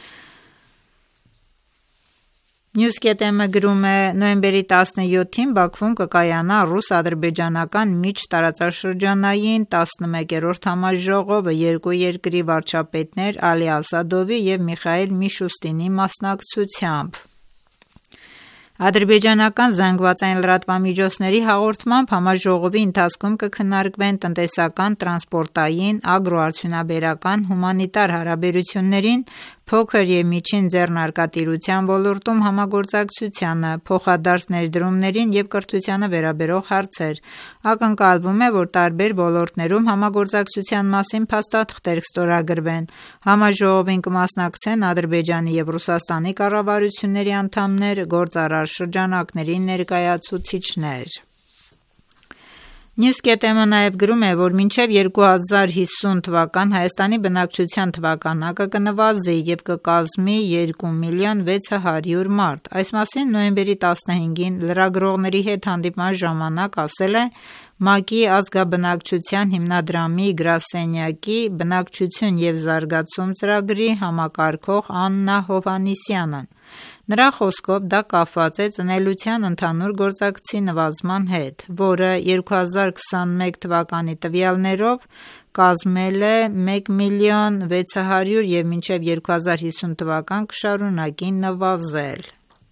News.am-ը գրում է. Նոյեմբերի 17-ին Բաքվում կկայանա ռուս-ադրբեջանական միջտարածաշրջանային 11-րդ համաժողովը երկու երկրի վարչապետներ Ալի Ասադովի և Միխայիլ Միշուստինի մասնակցությամբ: Ադրբեջանական ԶԼՄ-ների հաղորդմամբ համաժողովի ընթացքում կքննարկվեն տնտեսական, տրանսպորտային, ագրոարդյունաբերական, հումանիտար հարաբերություններին, փոքր և միջին ձեռնարկատիրության ոլորտում համագործակցությանը, փոխադարձ ներդրումներին և կրթությանը վերաբերող հարցեր: Ակնկալվում է, որ տարբեր ոլորտներում համագործակցության մասին փաստաթղթեր կստորագրվեն: Համաժողովին կմասնակցեն Ադրբեջանի և Ռուսաստանի կառավարությունների անդամներ, գործարար շրջանակների ներկայացուցիչներ: Newsgate-ը նաև գրում է, որ մինչև 2050 թվական Հայաստանի բնակչության թվականակը կնվազի և կկազմի 2.600.000 մարդ։ Այս մասին նոյեմբերի 15-ին լրագրողների հետ հանդիպման ժամանակ ասել է ՄԱԿ-ի ազգաբնակչության հիմնադրամի գրասենյակի բնակչություն և զարգացում ծրագրի համակարգող Աննա Հովհաննիսյանն։ Նրա խոսքով դա կապված է ծնելիության ընդհանուր գործակցի նվազման հետ, որը 2021 թվականի տվյալներով կազմել է 1.600.000 և մինչև 2050 թվական կշարունակի նվազել։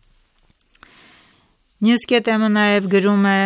Newsgate-ը նաև գրում է.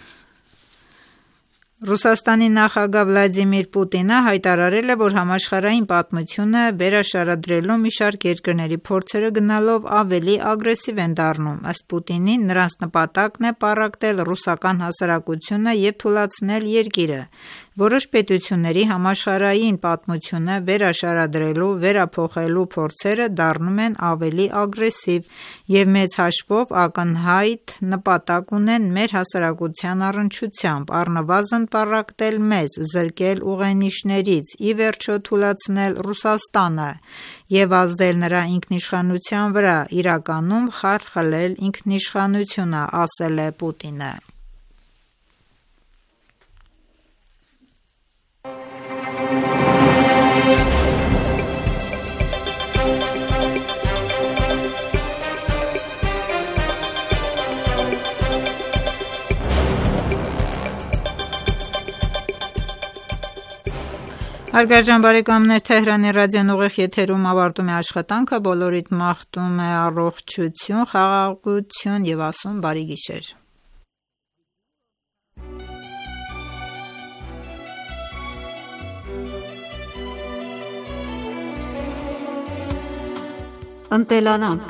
Ռուսաստանի նախագահ Վլադիմիր Պուտինը հայտարարել է, որ համաշխարհային պատմությունը վերաշարադրելու մի շարք երկրների փորձերը գնալով ավելի ագրեսիվ են դառնում։ Ըստ Պուտինի, նրանց նպատակն է պառակտել ռուսական հասարակությունը և թուլացնել երկիրը։ Որոշ պետությունների համաշխարհային պատմությունը վերաշարադրելու, վերափոխելու փորձերը դառնում են ավելի ագրեսիվ և մեծ հաշվով ակնհայտ նպատակ ունեն մեր հասարակության առնչությամբ, առնվազն պառակտել մեզ, զրկել ուղենիշներից, ի վերջո թուլացնել Ռուսաստանը և ազդել նրա ինքնիշխանության վրա, իրականում խարխլել ինքնիշխանությունը, ասել է Պուտինը։ Հարգարժան բարեկամներ, Թեհրանի ռադիոն ուղիղ եթերում ավարտում է աշխատանքը, բոլորիդ մաղթում է առողջություն, խաղաղություն և ասում բարի գիշեր։ Ընտելանանք։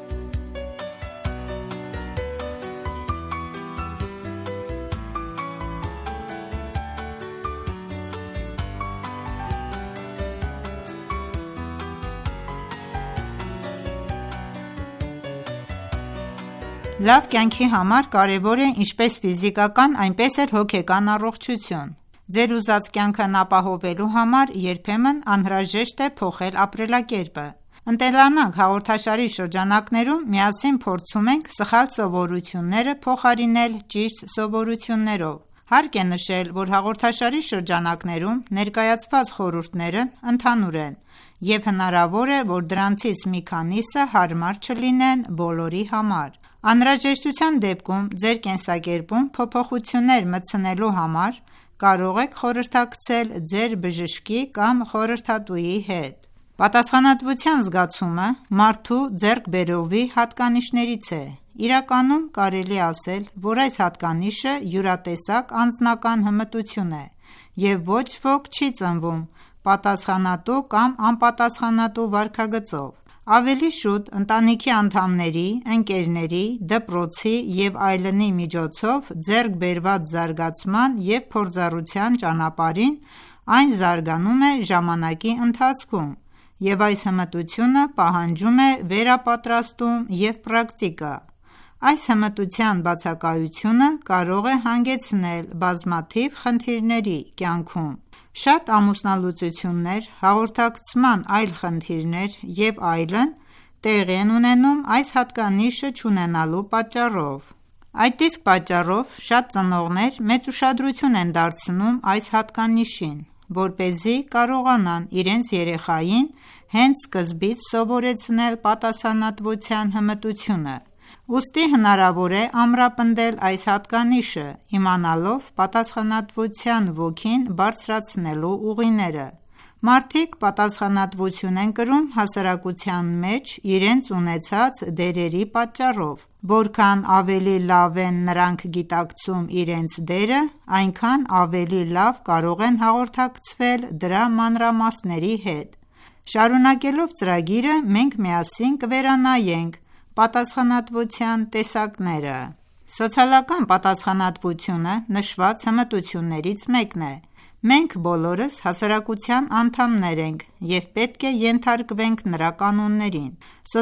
Լավ կյանքի համար կարևոր է ինչպես ֆիզիկական, այնպես էլ հոգեկան առողջություն։ Ձեր ուզած կյանքն ապահովելու համար երբեմն անհրաժեշտ է փոխել ապրելակերպը։ Ընտելանանք հաղորդաշարի շրջանակներում միասին փորձում ենք սխալ սովորությունները փոխարինել ճիշտ սովորություններով։ Հարկ է նշել, որ հաղորդաշարի շրջանակներում ներկայացված խորհուրդներն ընդհանուր են, և հնարավոր է, որ դրանցից մի քանիսը հարմար չլինեն բոլորի համար։ Անհրաժեշտության դեպքում ձեր կենսակերպում փոփոխություններ մտցնելու համար կարող եք խորհրդակցել ձեր բժշկի կամ խորհրդատուի հետ։ Պատասխանատվության զգացումը մարդու ձեռքբերովի հատկանիշներից է։ Իրականում կարելի ասել, որ այս հատկանիշը յուրատեսակ անձնական հմտություն է, և ոչ ոք չի ծնվում պատասխանատու կամ անպատասխանատու վարքագծով։ Ավելի շուտ ընտանիքի անդամների, ընկերների, դպրոցի և այլնի միջոցով ձեռք բերված զարգացման և փորձառության ճանապարհին այն զարգանում է ժամանակի ընթացքում, և այս հմտությունը պահանջում է վերապատրաստում և պրակտիկա։ Այս հմտության բացակայությունը կարող է հանգեցնել բազմաթիվ խնդիրների կյանքում։ Շատ ամուսնալուծություններ, հաղորդակցման այլ խնդիրներ և այլն տեղի են ունենում այս հատկանիշը չունենալու պատճառով։ Այդ իսկ պատճառով շատ ծնողներ մեծ ուշադրություն են դարձնում այս հատկանիշին, որպեսզի կարողանան իրենց երեխային հենց սկզբից սովորեցնել պատասխանատվության հմտությունը։ Ուստի հնարավոր է ամրապնդել այս հատկանիշը, իմանալով պատասխանատվության ոգին բարձրացնելու ուղիները։ Մարդիկ պատասխանատվություն են կրում հասարակության մեջ իրենց ունեցած դերերի պատճառով։ Որքան ավելի լավ են նրանք գիտակցում իրենց դերը, այնքան ավելի լավ կարող են հաղորդակցվել դրա մանրամասների հետ։ Շարունակելով ծրագիրը, մենք միասին կվերանայենք պատասխանատվության տեսակները։ Սոցիալական պատասխանատվությունը նշված հմտություններից մեկն է։ Մենք բոլորս հասարակության անդամներ ենք և պետք է ենթարկվենք նրա կանոններին։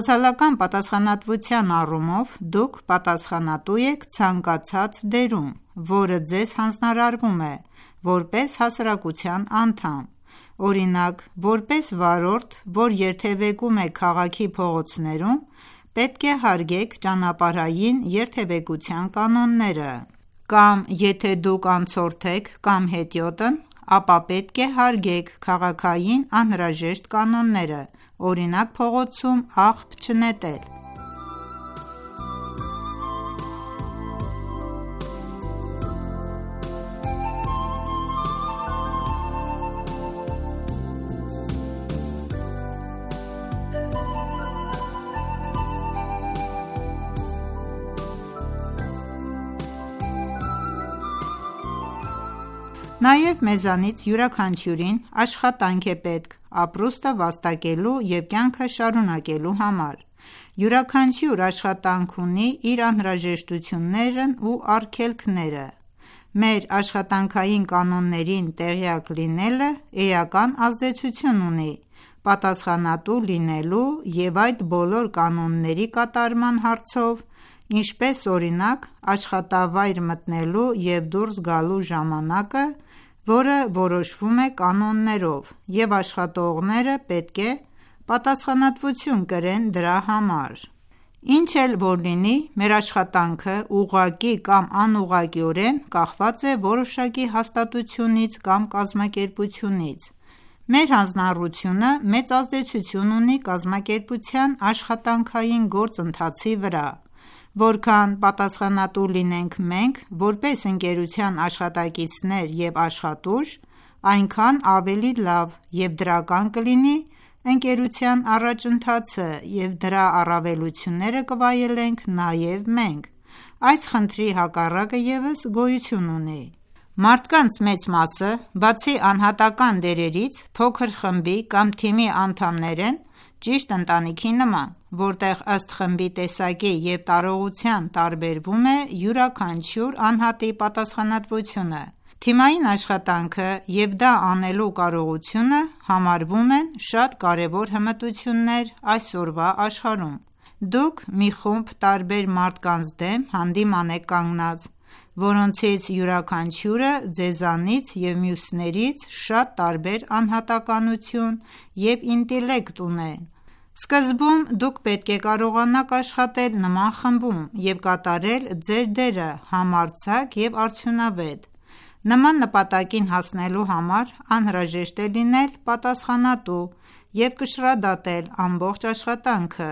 Սոցիալական պատասխանատվության առումով դուք պատասխանատու եք ցանկացած դերում։ որը ձեզ հանձնարարվում է, որպես հասարակության անդամ: Օրինակ, որպես վարորդ, որ երթևեկում է քաղաքի փողոցներում, պետք է հարգեք ճանապարհային երթևեկության կանոնները: Կամ եթե դուք անցորդ եք կամ հետիոտն, ապա պետք է հարգեք քաղաքային անհրաժեշտ կանոնները, օրինակ փողոցում աղբ չնետել: Նաև մեզանից յուրաքանչյուրին աշխատանք է պետք ապրուստը վաստակելու և կյանքը շարունակելու համար: Յուրաքանչյուր աշխատանք ունի իր անհրաժեշտություններն ու արգելքները: Մեր աշխատանքային կանոններին տեղյակ լինելը էական ազդեցություն ունի պատասխանատու լինելու և այդ բոլոր կանոնների կատարման հարցով, ինչպես օրինակ աշխատավայր մտնելու և դուրս գալու ժամանակը, որը որոշվում է կանոններով, և աշխատողները պետք է պատասխանատվություն կրեն դրա համար: Ինչ էլ որ լինի, մեր աշխատանքը ուղղակի կամ անուղղակիորեն կախված է որոշակի հաստատությունից կամ կազմակերպությունից: Մեր հանձնառությունը մեծ ազդեցություն ունի կազմակերպության աշխատանքային գործընթացի վրա: Որքան պատասխանատու լինենք մենք, որպես ընկերության աշխատակիցներ և աշխատուժ, այնքան ավելի լավ և դրական կլինի ընկերության առաջընթացը և դրա առավելությունները կվայելենք նաև մենք: Այս խնդրի հակառակը ևս գոյություն ունի: Մարդկանց մեծ մասը, բացի անհատական դերերից, փոքր խմբի կամ թիմի անդամներ են, ճիշտ ընտանիքի նման, որտեղ ըստ խմբի տեսակի և տարողության տարբերվում է յուրաքանչյուր անհատի պատասխանատվությունը: Թիմային աշխատանքը և դա անելու կարողությունը համարվում են շատ կարևոր հմտություններ այսօրվա աշխարհում: Դուք մի խումբ տարբեր մարդկանց դեմ հանդիման եք կանգնած, որոնցից յուրաքանչյուրը ձեզանից և մյուսներից շատ տարբեր անհատականություն և ինտելեկտ ունեն: Սկզբում դուք պետք է կարողանաք աշխատել նման խմբում և կատարել ձեր դերը համարձակ և արդյունավետ: Նման նպատակին հասնելու համար անհրաժեշտ է լինել պատասխանատու և կշռադատել ամբողջ աշխատանքը: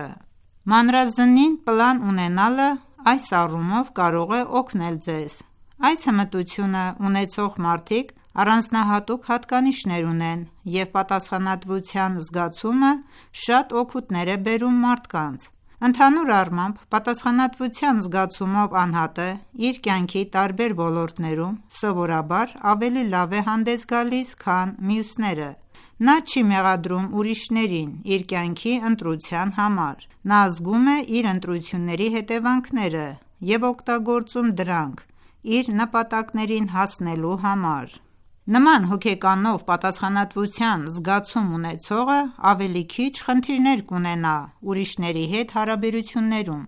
Մանրազնին պլան ունենալը այս առումով կարող է օգնել ձեզ: Այս հմտությունը ունեցող մարդիկ առանձնահատուկ հատկանիշներ ունեն և պատասխանատվության զգացումը շատ օգուտներ է բերում մարդկանց: Ընդհանուր առմամբ, պատասխանատվության զգացումով անհատը իր կյանքի տարբեր ոլորտներում սովորաբար ավելի լավ է հանդես գալիս, քան մյուսները: Նա չի մեղադրում ուրիշներին իր կյանքի ընտրության համար: Նա զգում է իր ընտրությունների հետևանքները և օգտագործում դրանք իր նպատակներին հասնելու համար: Նման հոգեկանով պատասխանատվության զգացում ունեցողը ավելի քիչ խնդիրներ կունենա ուրիշների հետ հարաբերություններում: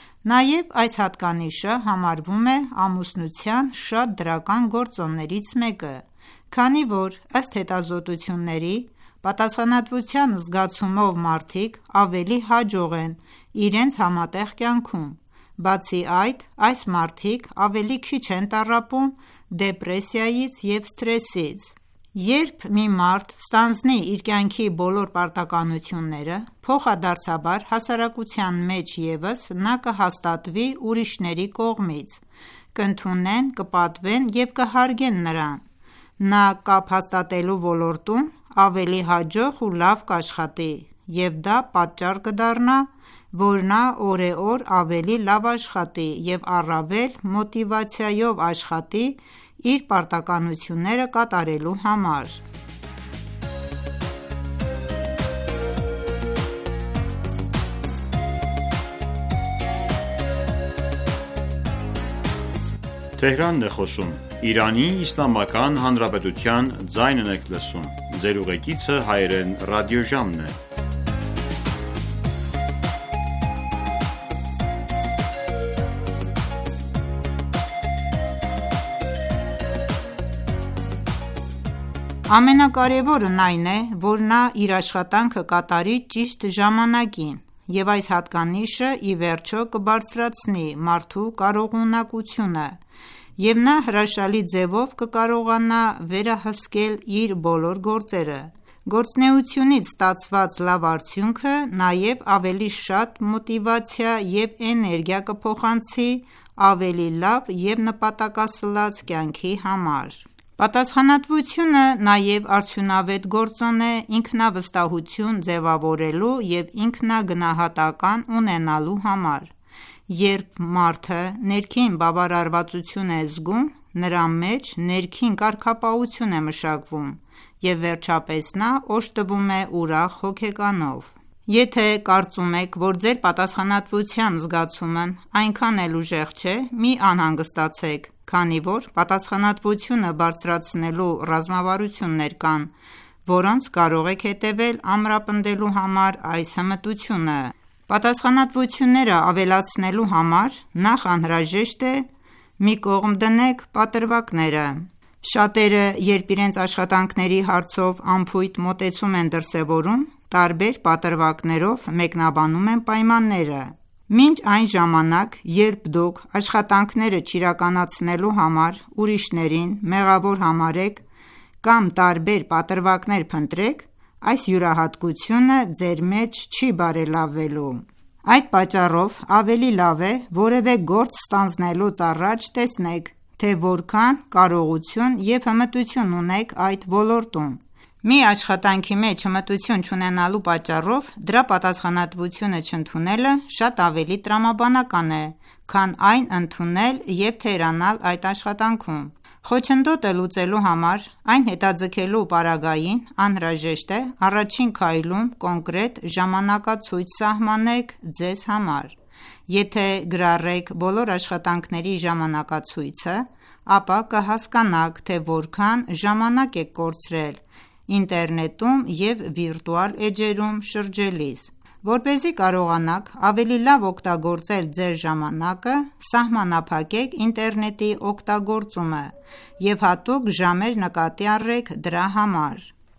Նաև այս հատկանիշը համարվում է ամուսնության շատ դրական գործոններից մեկը, քանի որ ըստ հետազոտությունների, պատասխանատվության զգացումով մարդիկ ավելի հաջող են իրենց համատեղ կյանքում: Բացի այդ, այս մարդիկ ավելի քիչ են տառապում դեպրեսիայից և սթրեսից: Երբ մի մարդ ստանձնի իր կյանքի բոլոր պարտականությունները, փոխադարձաբար հասարակության մեջ ևս նա կհաստատվի ուրիշների կողմից: Կընդունեն, կպատվեն և կհարգեն նրան: Նա կապ հաստատելու ոլորտում ավելի հաջող ու լավ կաշխատի և դա պատճառ կդառնա, որ նա օրեօր ավելի լավ աշխատի և առավել մոտիվացիայով աշխատի իր պարտականությունները կատարելու համար: Ամենակարևորն այն է, որ նա իր աշխատանքը կատարի ճիշտ ժամանակին, և այս հատկանիշը ի վերջո կբարձրացնի մարդու կարողունակությունը, և նա հրաշալի ձևով կկարողանա վերահսկել իր բոլոր գործերը: Գործունեությունից ստացված լավ արդյունքը նաև ավելի շատ մոտիվացիա և էներգիա կփոխանցի ավելի լավ և նպատակասլաց կյանքի համար: Պատասխանատվությունը նաև արդյունավետ գործոն է ինքնավստահություն ձևավորելու և ինքնագնահատական ունենալու համար: Երբ մարդը ներքին բավարարվածություն է զգում, նրա մեջ ներքին կարգապահություն է մշակվում և վերջապես նա օժտվում է ուրախ հոգեկանով: Եթե կարծում եք, որ ձեր պատասխանատվության զգացումն այնքան էլ ուժեղ չէ, մի անհանգստացեք, քանի որ պատասխանատվությունը բարձրացնելու ռազմավարություններ կան, որոնց կարող եք հետևել ամրապնդելու համար այս հմտությունը: Պատասխանատվությունները ավելացնելու համար նախ անհրաժեշտ է մի կողմ դնեք պատրվակները: Շատերը, երբ իրենց աշխատանքների հարցով անփույթ մոտեցում են դրսևորում, տարբեր պատրվակներով մեկնաբանում են պայմանները: Մինչ այն ժամանակ, երբ դուք աշխատանքները չիրականացնելու համար ուրիշներին մեղավոր համարեք կամ տարբեր պատրվակներ փնտրեք, այս յուրահատկությունը ձեր մեջ չի բարելավվելու: Այդ պատճառով ավելի լավ է որևէ գործ ստանձնելուց առաջ տեսնեք, թե որքան կարողություն և հմտություն ունեք այդ ոլորտում: Մի աշխատանքի մեջ հմտություն չունենալու պատճառով դրա պատասխանատվությունը չընդունելը շատ ավելի տրամաբանական է, քան այն ընդունել և թերանալ այդ աշխատանքում: Խոչընդոտը լուծելու համար այն հետաձգելու պարագային անհրաժեշտ է առաջին քայլում կոնկրետ ժամանակացույց սահմանեք ձեզ համար: Եթե գրառեք բոլոր աշխատանքների ժամանակացույցը, ապա կհասկանաք, թե որքան ժամանակ եք կորցրել ինտերնետում և վիրտուալ էջերում շրջելիս: Որպեսզի կարողանաք ավելի լավ օգտագործել ձեր ժամանակը, սահմանափակեք ինտերնետի օգտագործումը և հատուկ ժամեր նկատի առեք դրա համար: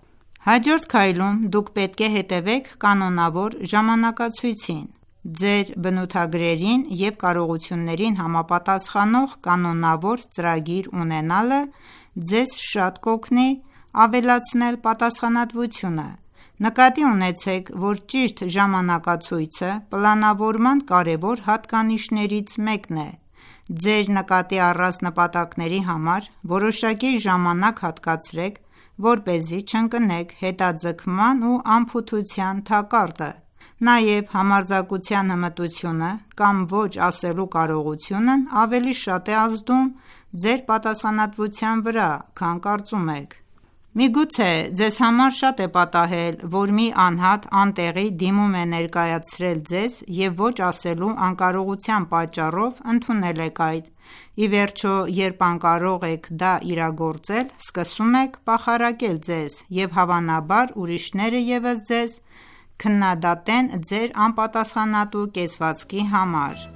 Հաջորդ քայլում դուք պետք է հետևեք կանոնավոր ժամանակացույցին: Ձեր բնութագրերին և կարողություններին համապատասխանող կանոնավոր ծրագիր ունենալը ձեզ շատ կօգնի ավելացնել պատասխանատվությունը: Նկատի ունեցեք, որ ճիշտ ժամանակացույցը պլանավորման կարևոր հատկանիշներից մեկն է: Ձեր նկատի առած նպատակների համար որոշակի ժամանակ հատկացրեք, որպեսզի չընկնեք հետաձգման ու անփութության թակարդը: Նաև համարձակության հմտությունը կամ ոչ ասելու կարողությունն ավելի շատ է ազդում ձեր պատասխանատվության վրա, քան կարծում եք: Միգուցե ձեզ համար շատ է պատահել, որ մի անհատ անտեղի դիմում է ներկայացրել ձեզ և ոչ ասելու անկարողության պատճառով ընդունել եք այդ: Ի վերջո, երբ անկարող եք դա իրագործել, սկսում եք պախարակել ձեզ և հավանաբար ուրիշները ևս ձեզ քննադատեն ձեր անպատասխանատու կեցվածքի համար: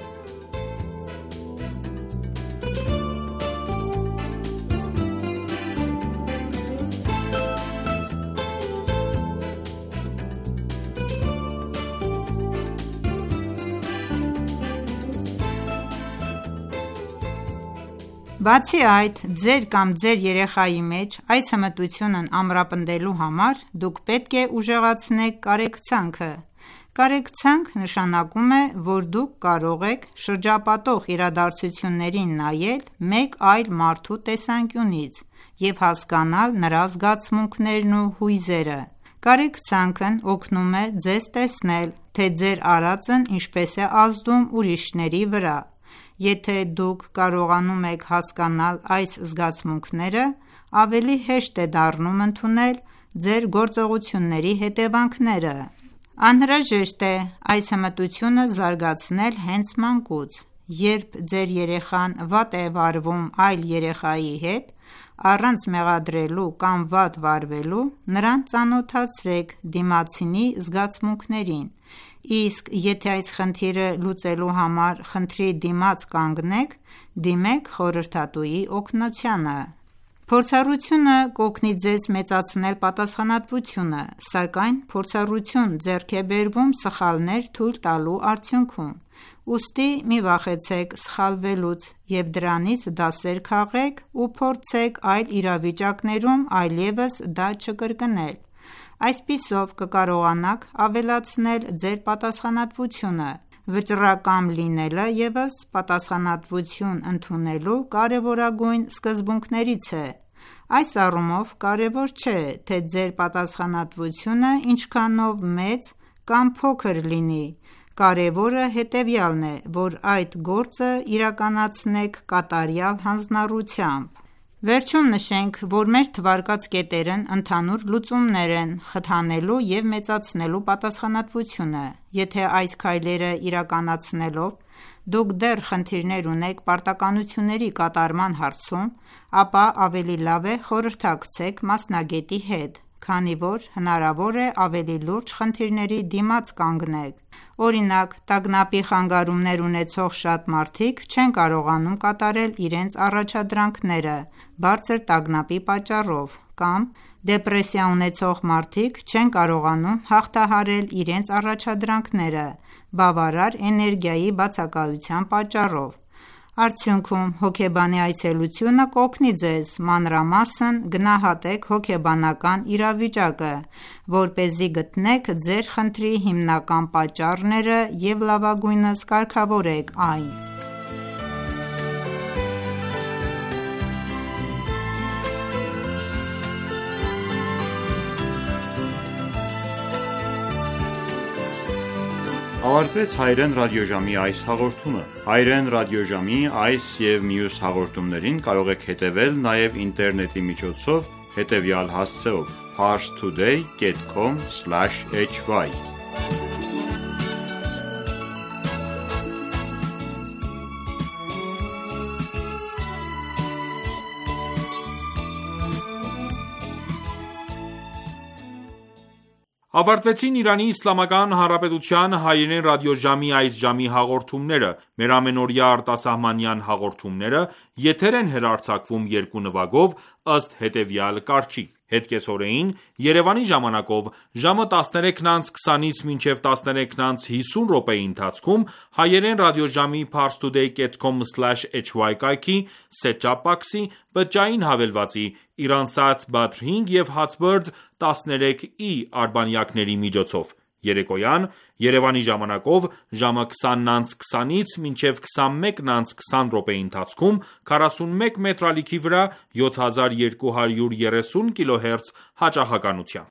Բացի այդ, ձեր կամ ձեր երեխայի մեջ այս հմտությունն ամրապնդելու համար դուք պետք է ուժեղացնեք կարեկցանքը: Կարեկցանք նշանակում է, որ դուք կարող եք շրջապատող իրադարձություններին նայել մեկ այլ մարդու տեսանկյունից և հասկանալ նրա զգացմունքներն ու հույզերը: Կարեկցանքն օգնում է ձեզ տեսնել, թե ձեր արածն ինչպես է ազդում ուրիշների վրա: Եթե դուք կարողանում եք հասկանալ այս զգացմունքները, ավելի հեշտ է դառնում ընդունել ձեր գործողությունների հետևանքները: Անհրաժեշտ է այս հմտությունը զարգացնել հենց մանկուց: Երբ ձեր երեխան վատ է վարվում այլ երեխայի հետ, առանց մեղադրելու կամ վատ վարվելու, նրան ծանոթացրեք դիմացինի զգացմունքներին: Իսկ եթե այս խնդիրը լուծելու համար խնդրի դիմաց կանգնեք, դիմեք խորհրդատուի օգնությանը: Փորձառությունը կօգնի ձեզ մեծացնել պատասխանատվությունը, սակայն փորձառություն ձեռք է բերվում սխալներ թույլ տալու արդյունքում: Ուստի մի վախեցեք սխալվելուց և դրանից դասեր քաղեք ու փորձեք այլ իրավիճակներում այլևս դա չկրկնել: Այսպիսով կկարողանաք ավելացնել ձեր պատասխանատվությունը: Վճռակամ լինելը ևս պատասխանատվություն ընդունելու կարևորագույն սկզբունքներից է: Այս առումով կարևոր չէ, թե ձեր պատասխանատվությունը ինչքանով մեծ կամ փոքր լինի, կարևորը հետևյալն է, որ այդ գործը իրականացնեք կատարյալ հանձնառությամբ: Վերջում նշենք, որ մեր թվարկած կետերն ընդհանուր լուծումներ են խթանելու և մեծացնելու պատասխանատվությունը: Եթե այս քայլերը իրականացնելով դուք դեռ խնդիրներ ունեք պարտականությունների կատարման հարցում, ապա ավելի լավ է խորհրդակցեք մասնագետի հետ, քանի որ հնարավոր է ավելի լուրջ խնդիրների դիմաց կանգնեք: Օրինակ, տագնապի խանգարումներ ունեցող շատ մարդիկ չեն կարողանում կատարել իրենց առաջադրանքները բարձր տագնապի պատճառով կամ դեպրեսիա ունեցող մարդիկ չեն կարողանում հաղթահարել իրենց առաջադրանքները բավարար էներգիայի բացակայության պատճառով: Արդյունքում հոգեբանի այցելությունը կօգնի ձեզ մանրամասն գնահատեք հոգեբանական իրավիճակը, որպեսզի գտնեք ձեր խնդրի հիմնական պատճառները և լավագույնս կարգավորեք այն: Ավարտվեց հայերեն ռադիոժամի այս հաղորդումը: Հայերեն ռադիոժամի այս և մյուս հաղորդումներին կարող եք հետևել նաև ինտերնետի միջոցով հետևյալ հասցեով՝ parstoday.com/hy Ավարտվեցին Իրանի Իսլամական Հանրապետության հայերեն ռադիոժամի այս ժամի հաղորդումները: Մեր ամենօրյա արտասահմանյան հաղորդումները եթեր են հեռարձակվում երկու նվագով ըստ հետևյալ կարգի: Հետկեսօրեին Երևանի ժամանակով ժամը 13:20-ից մինչև 13:50 ընթացքում հայերեն ռադիոժամի parstoday.com/hy կայքի set-top box-ի, բջջային հավելվածի, Iransat Bat 5 և Hotbird 13e արբանյակների միջոցով: Երեկոյան Երևանի ժամանակով ժամը 20:20-ից մինչև 21:20 ընթացքում 41 մետր ալիքի վրա 7230 kHz հաճախականությամբ: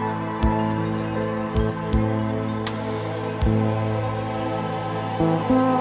Thank you.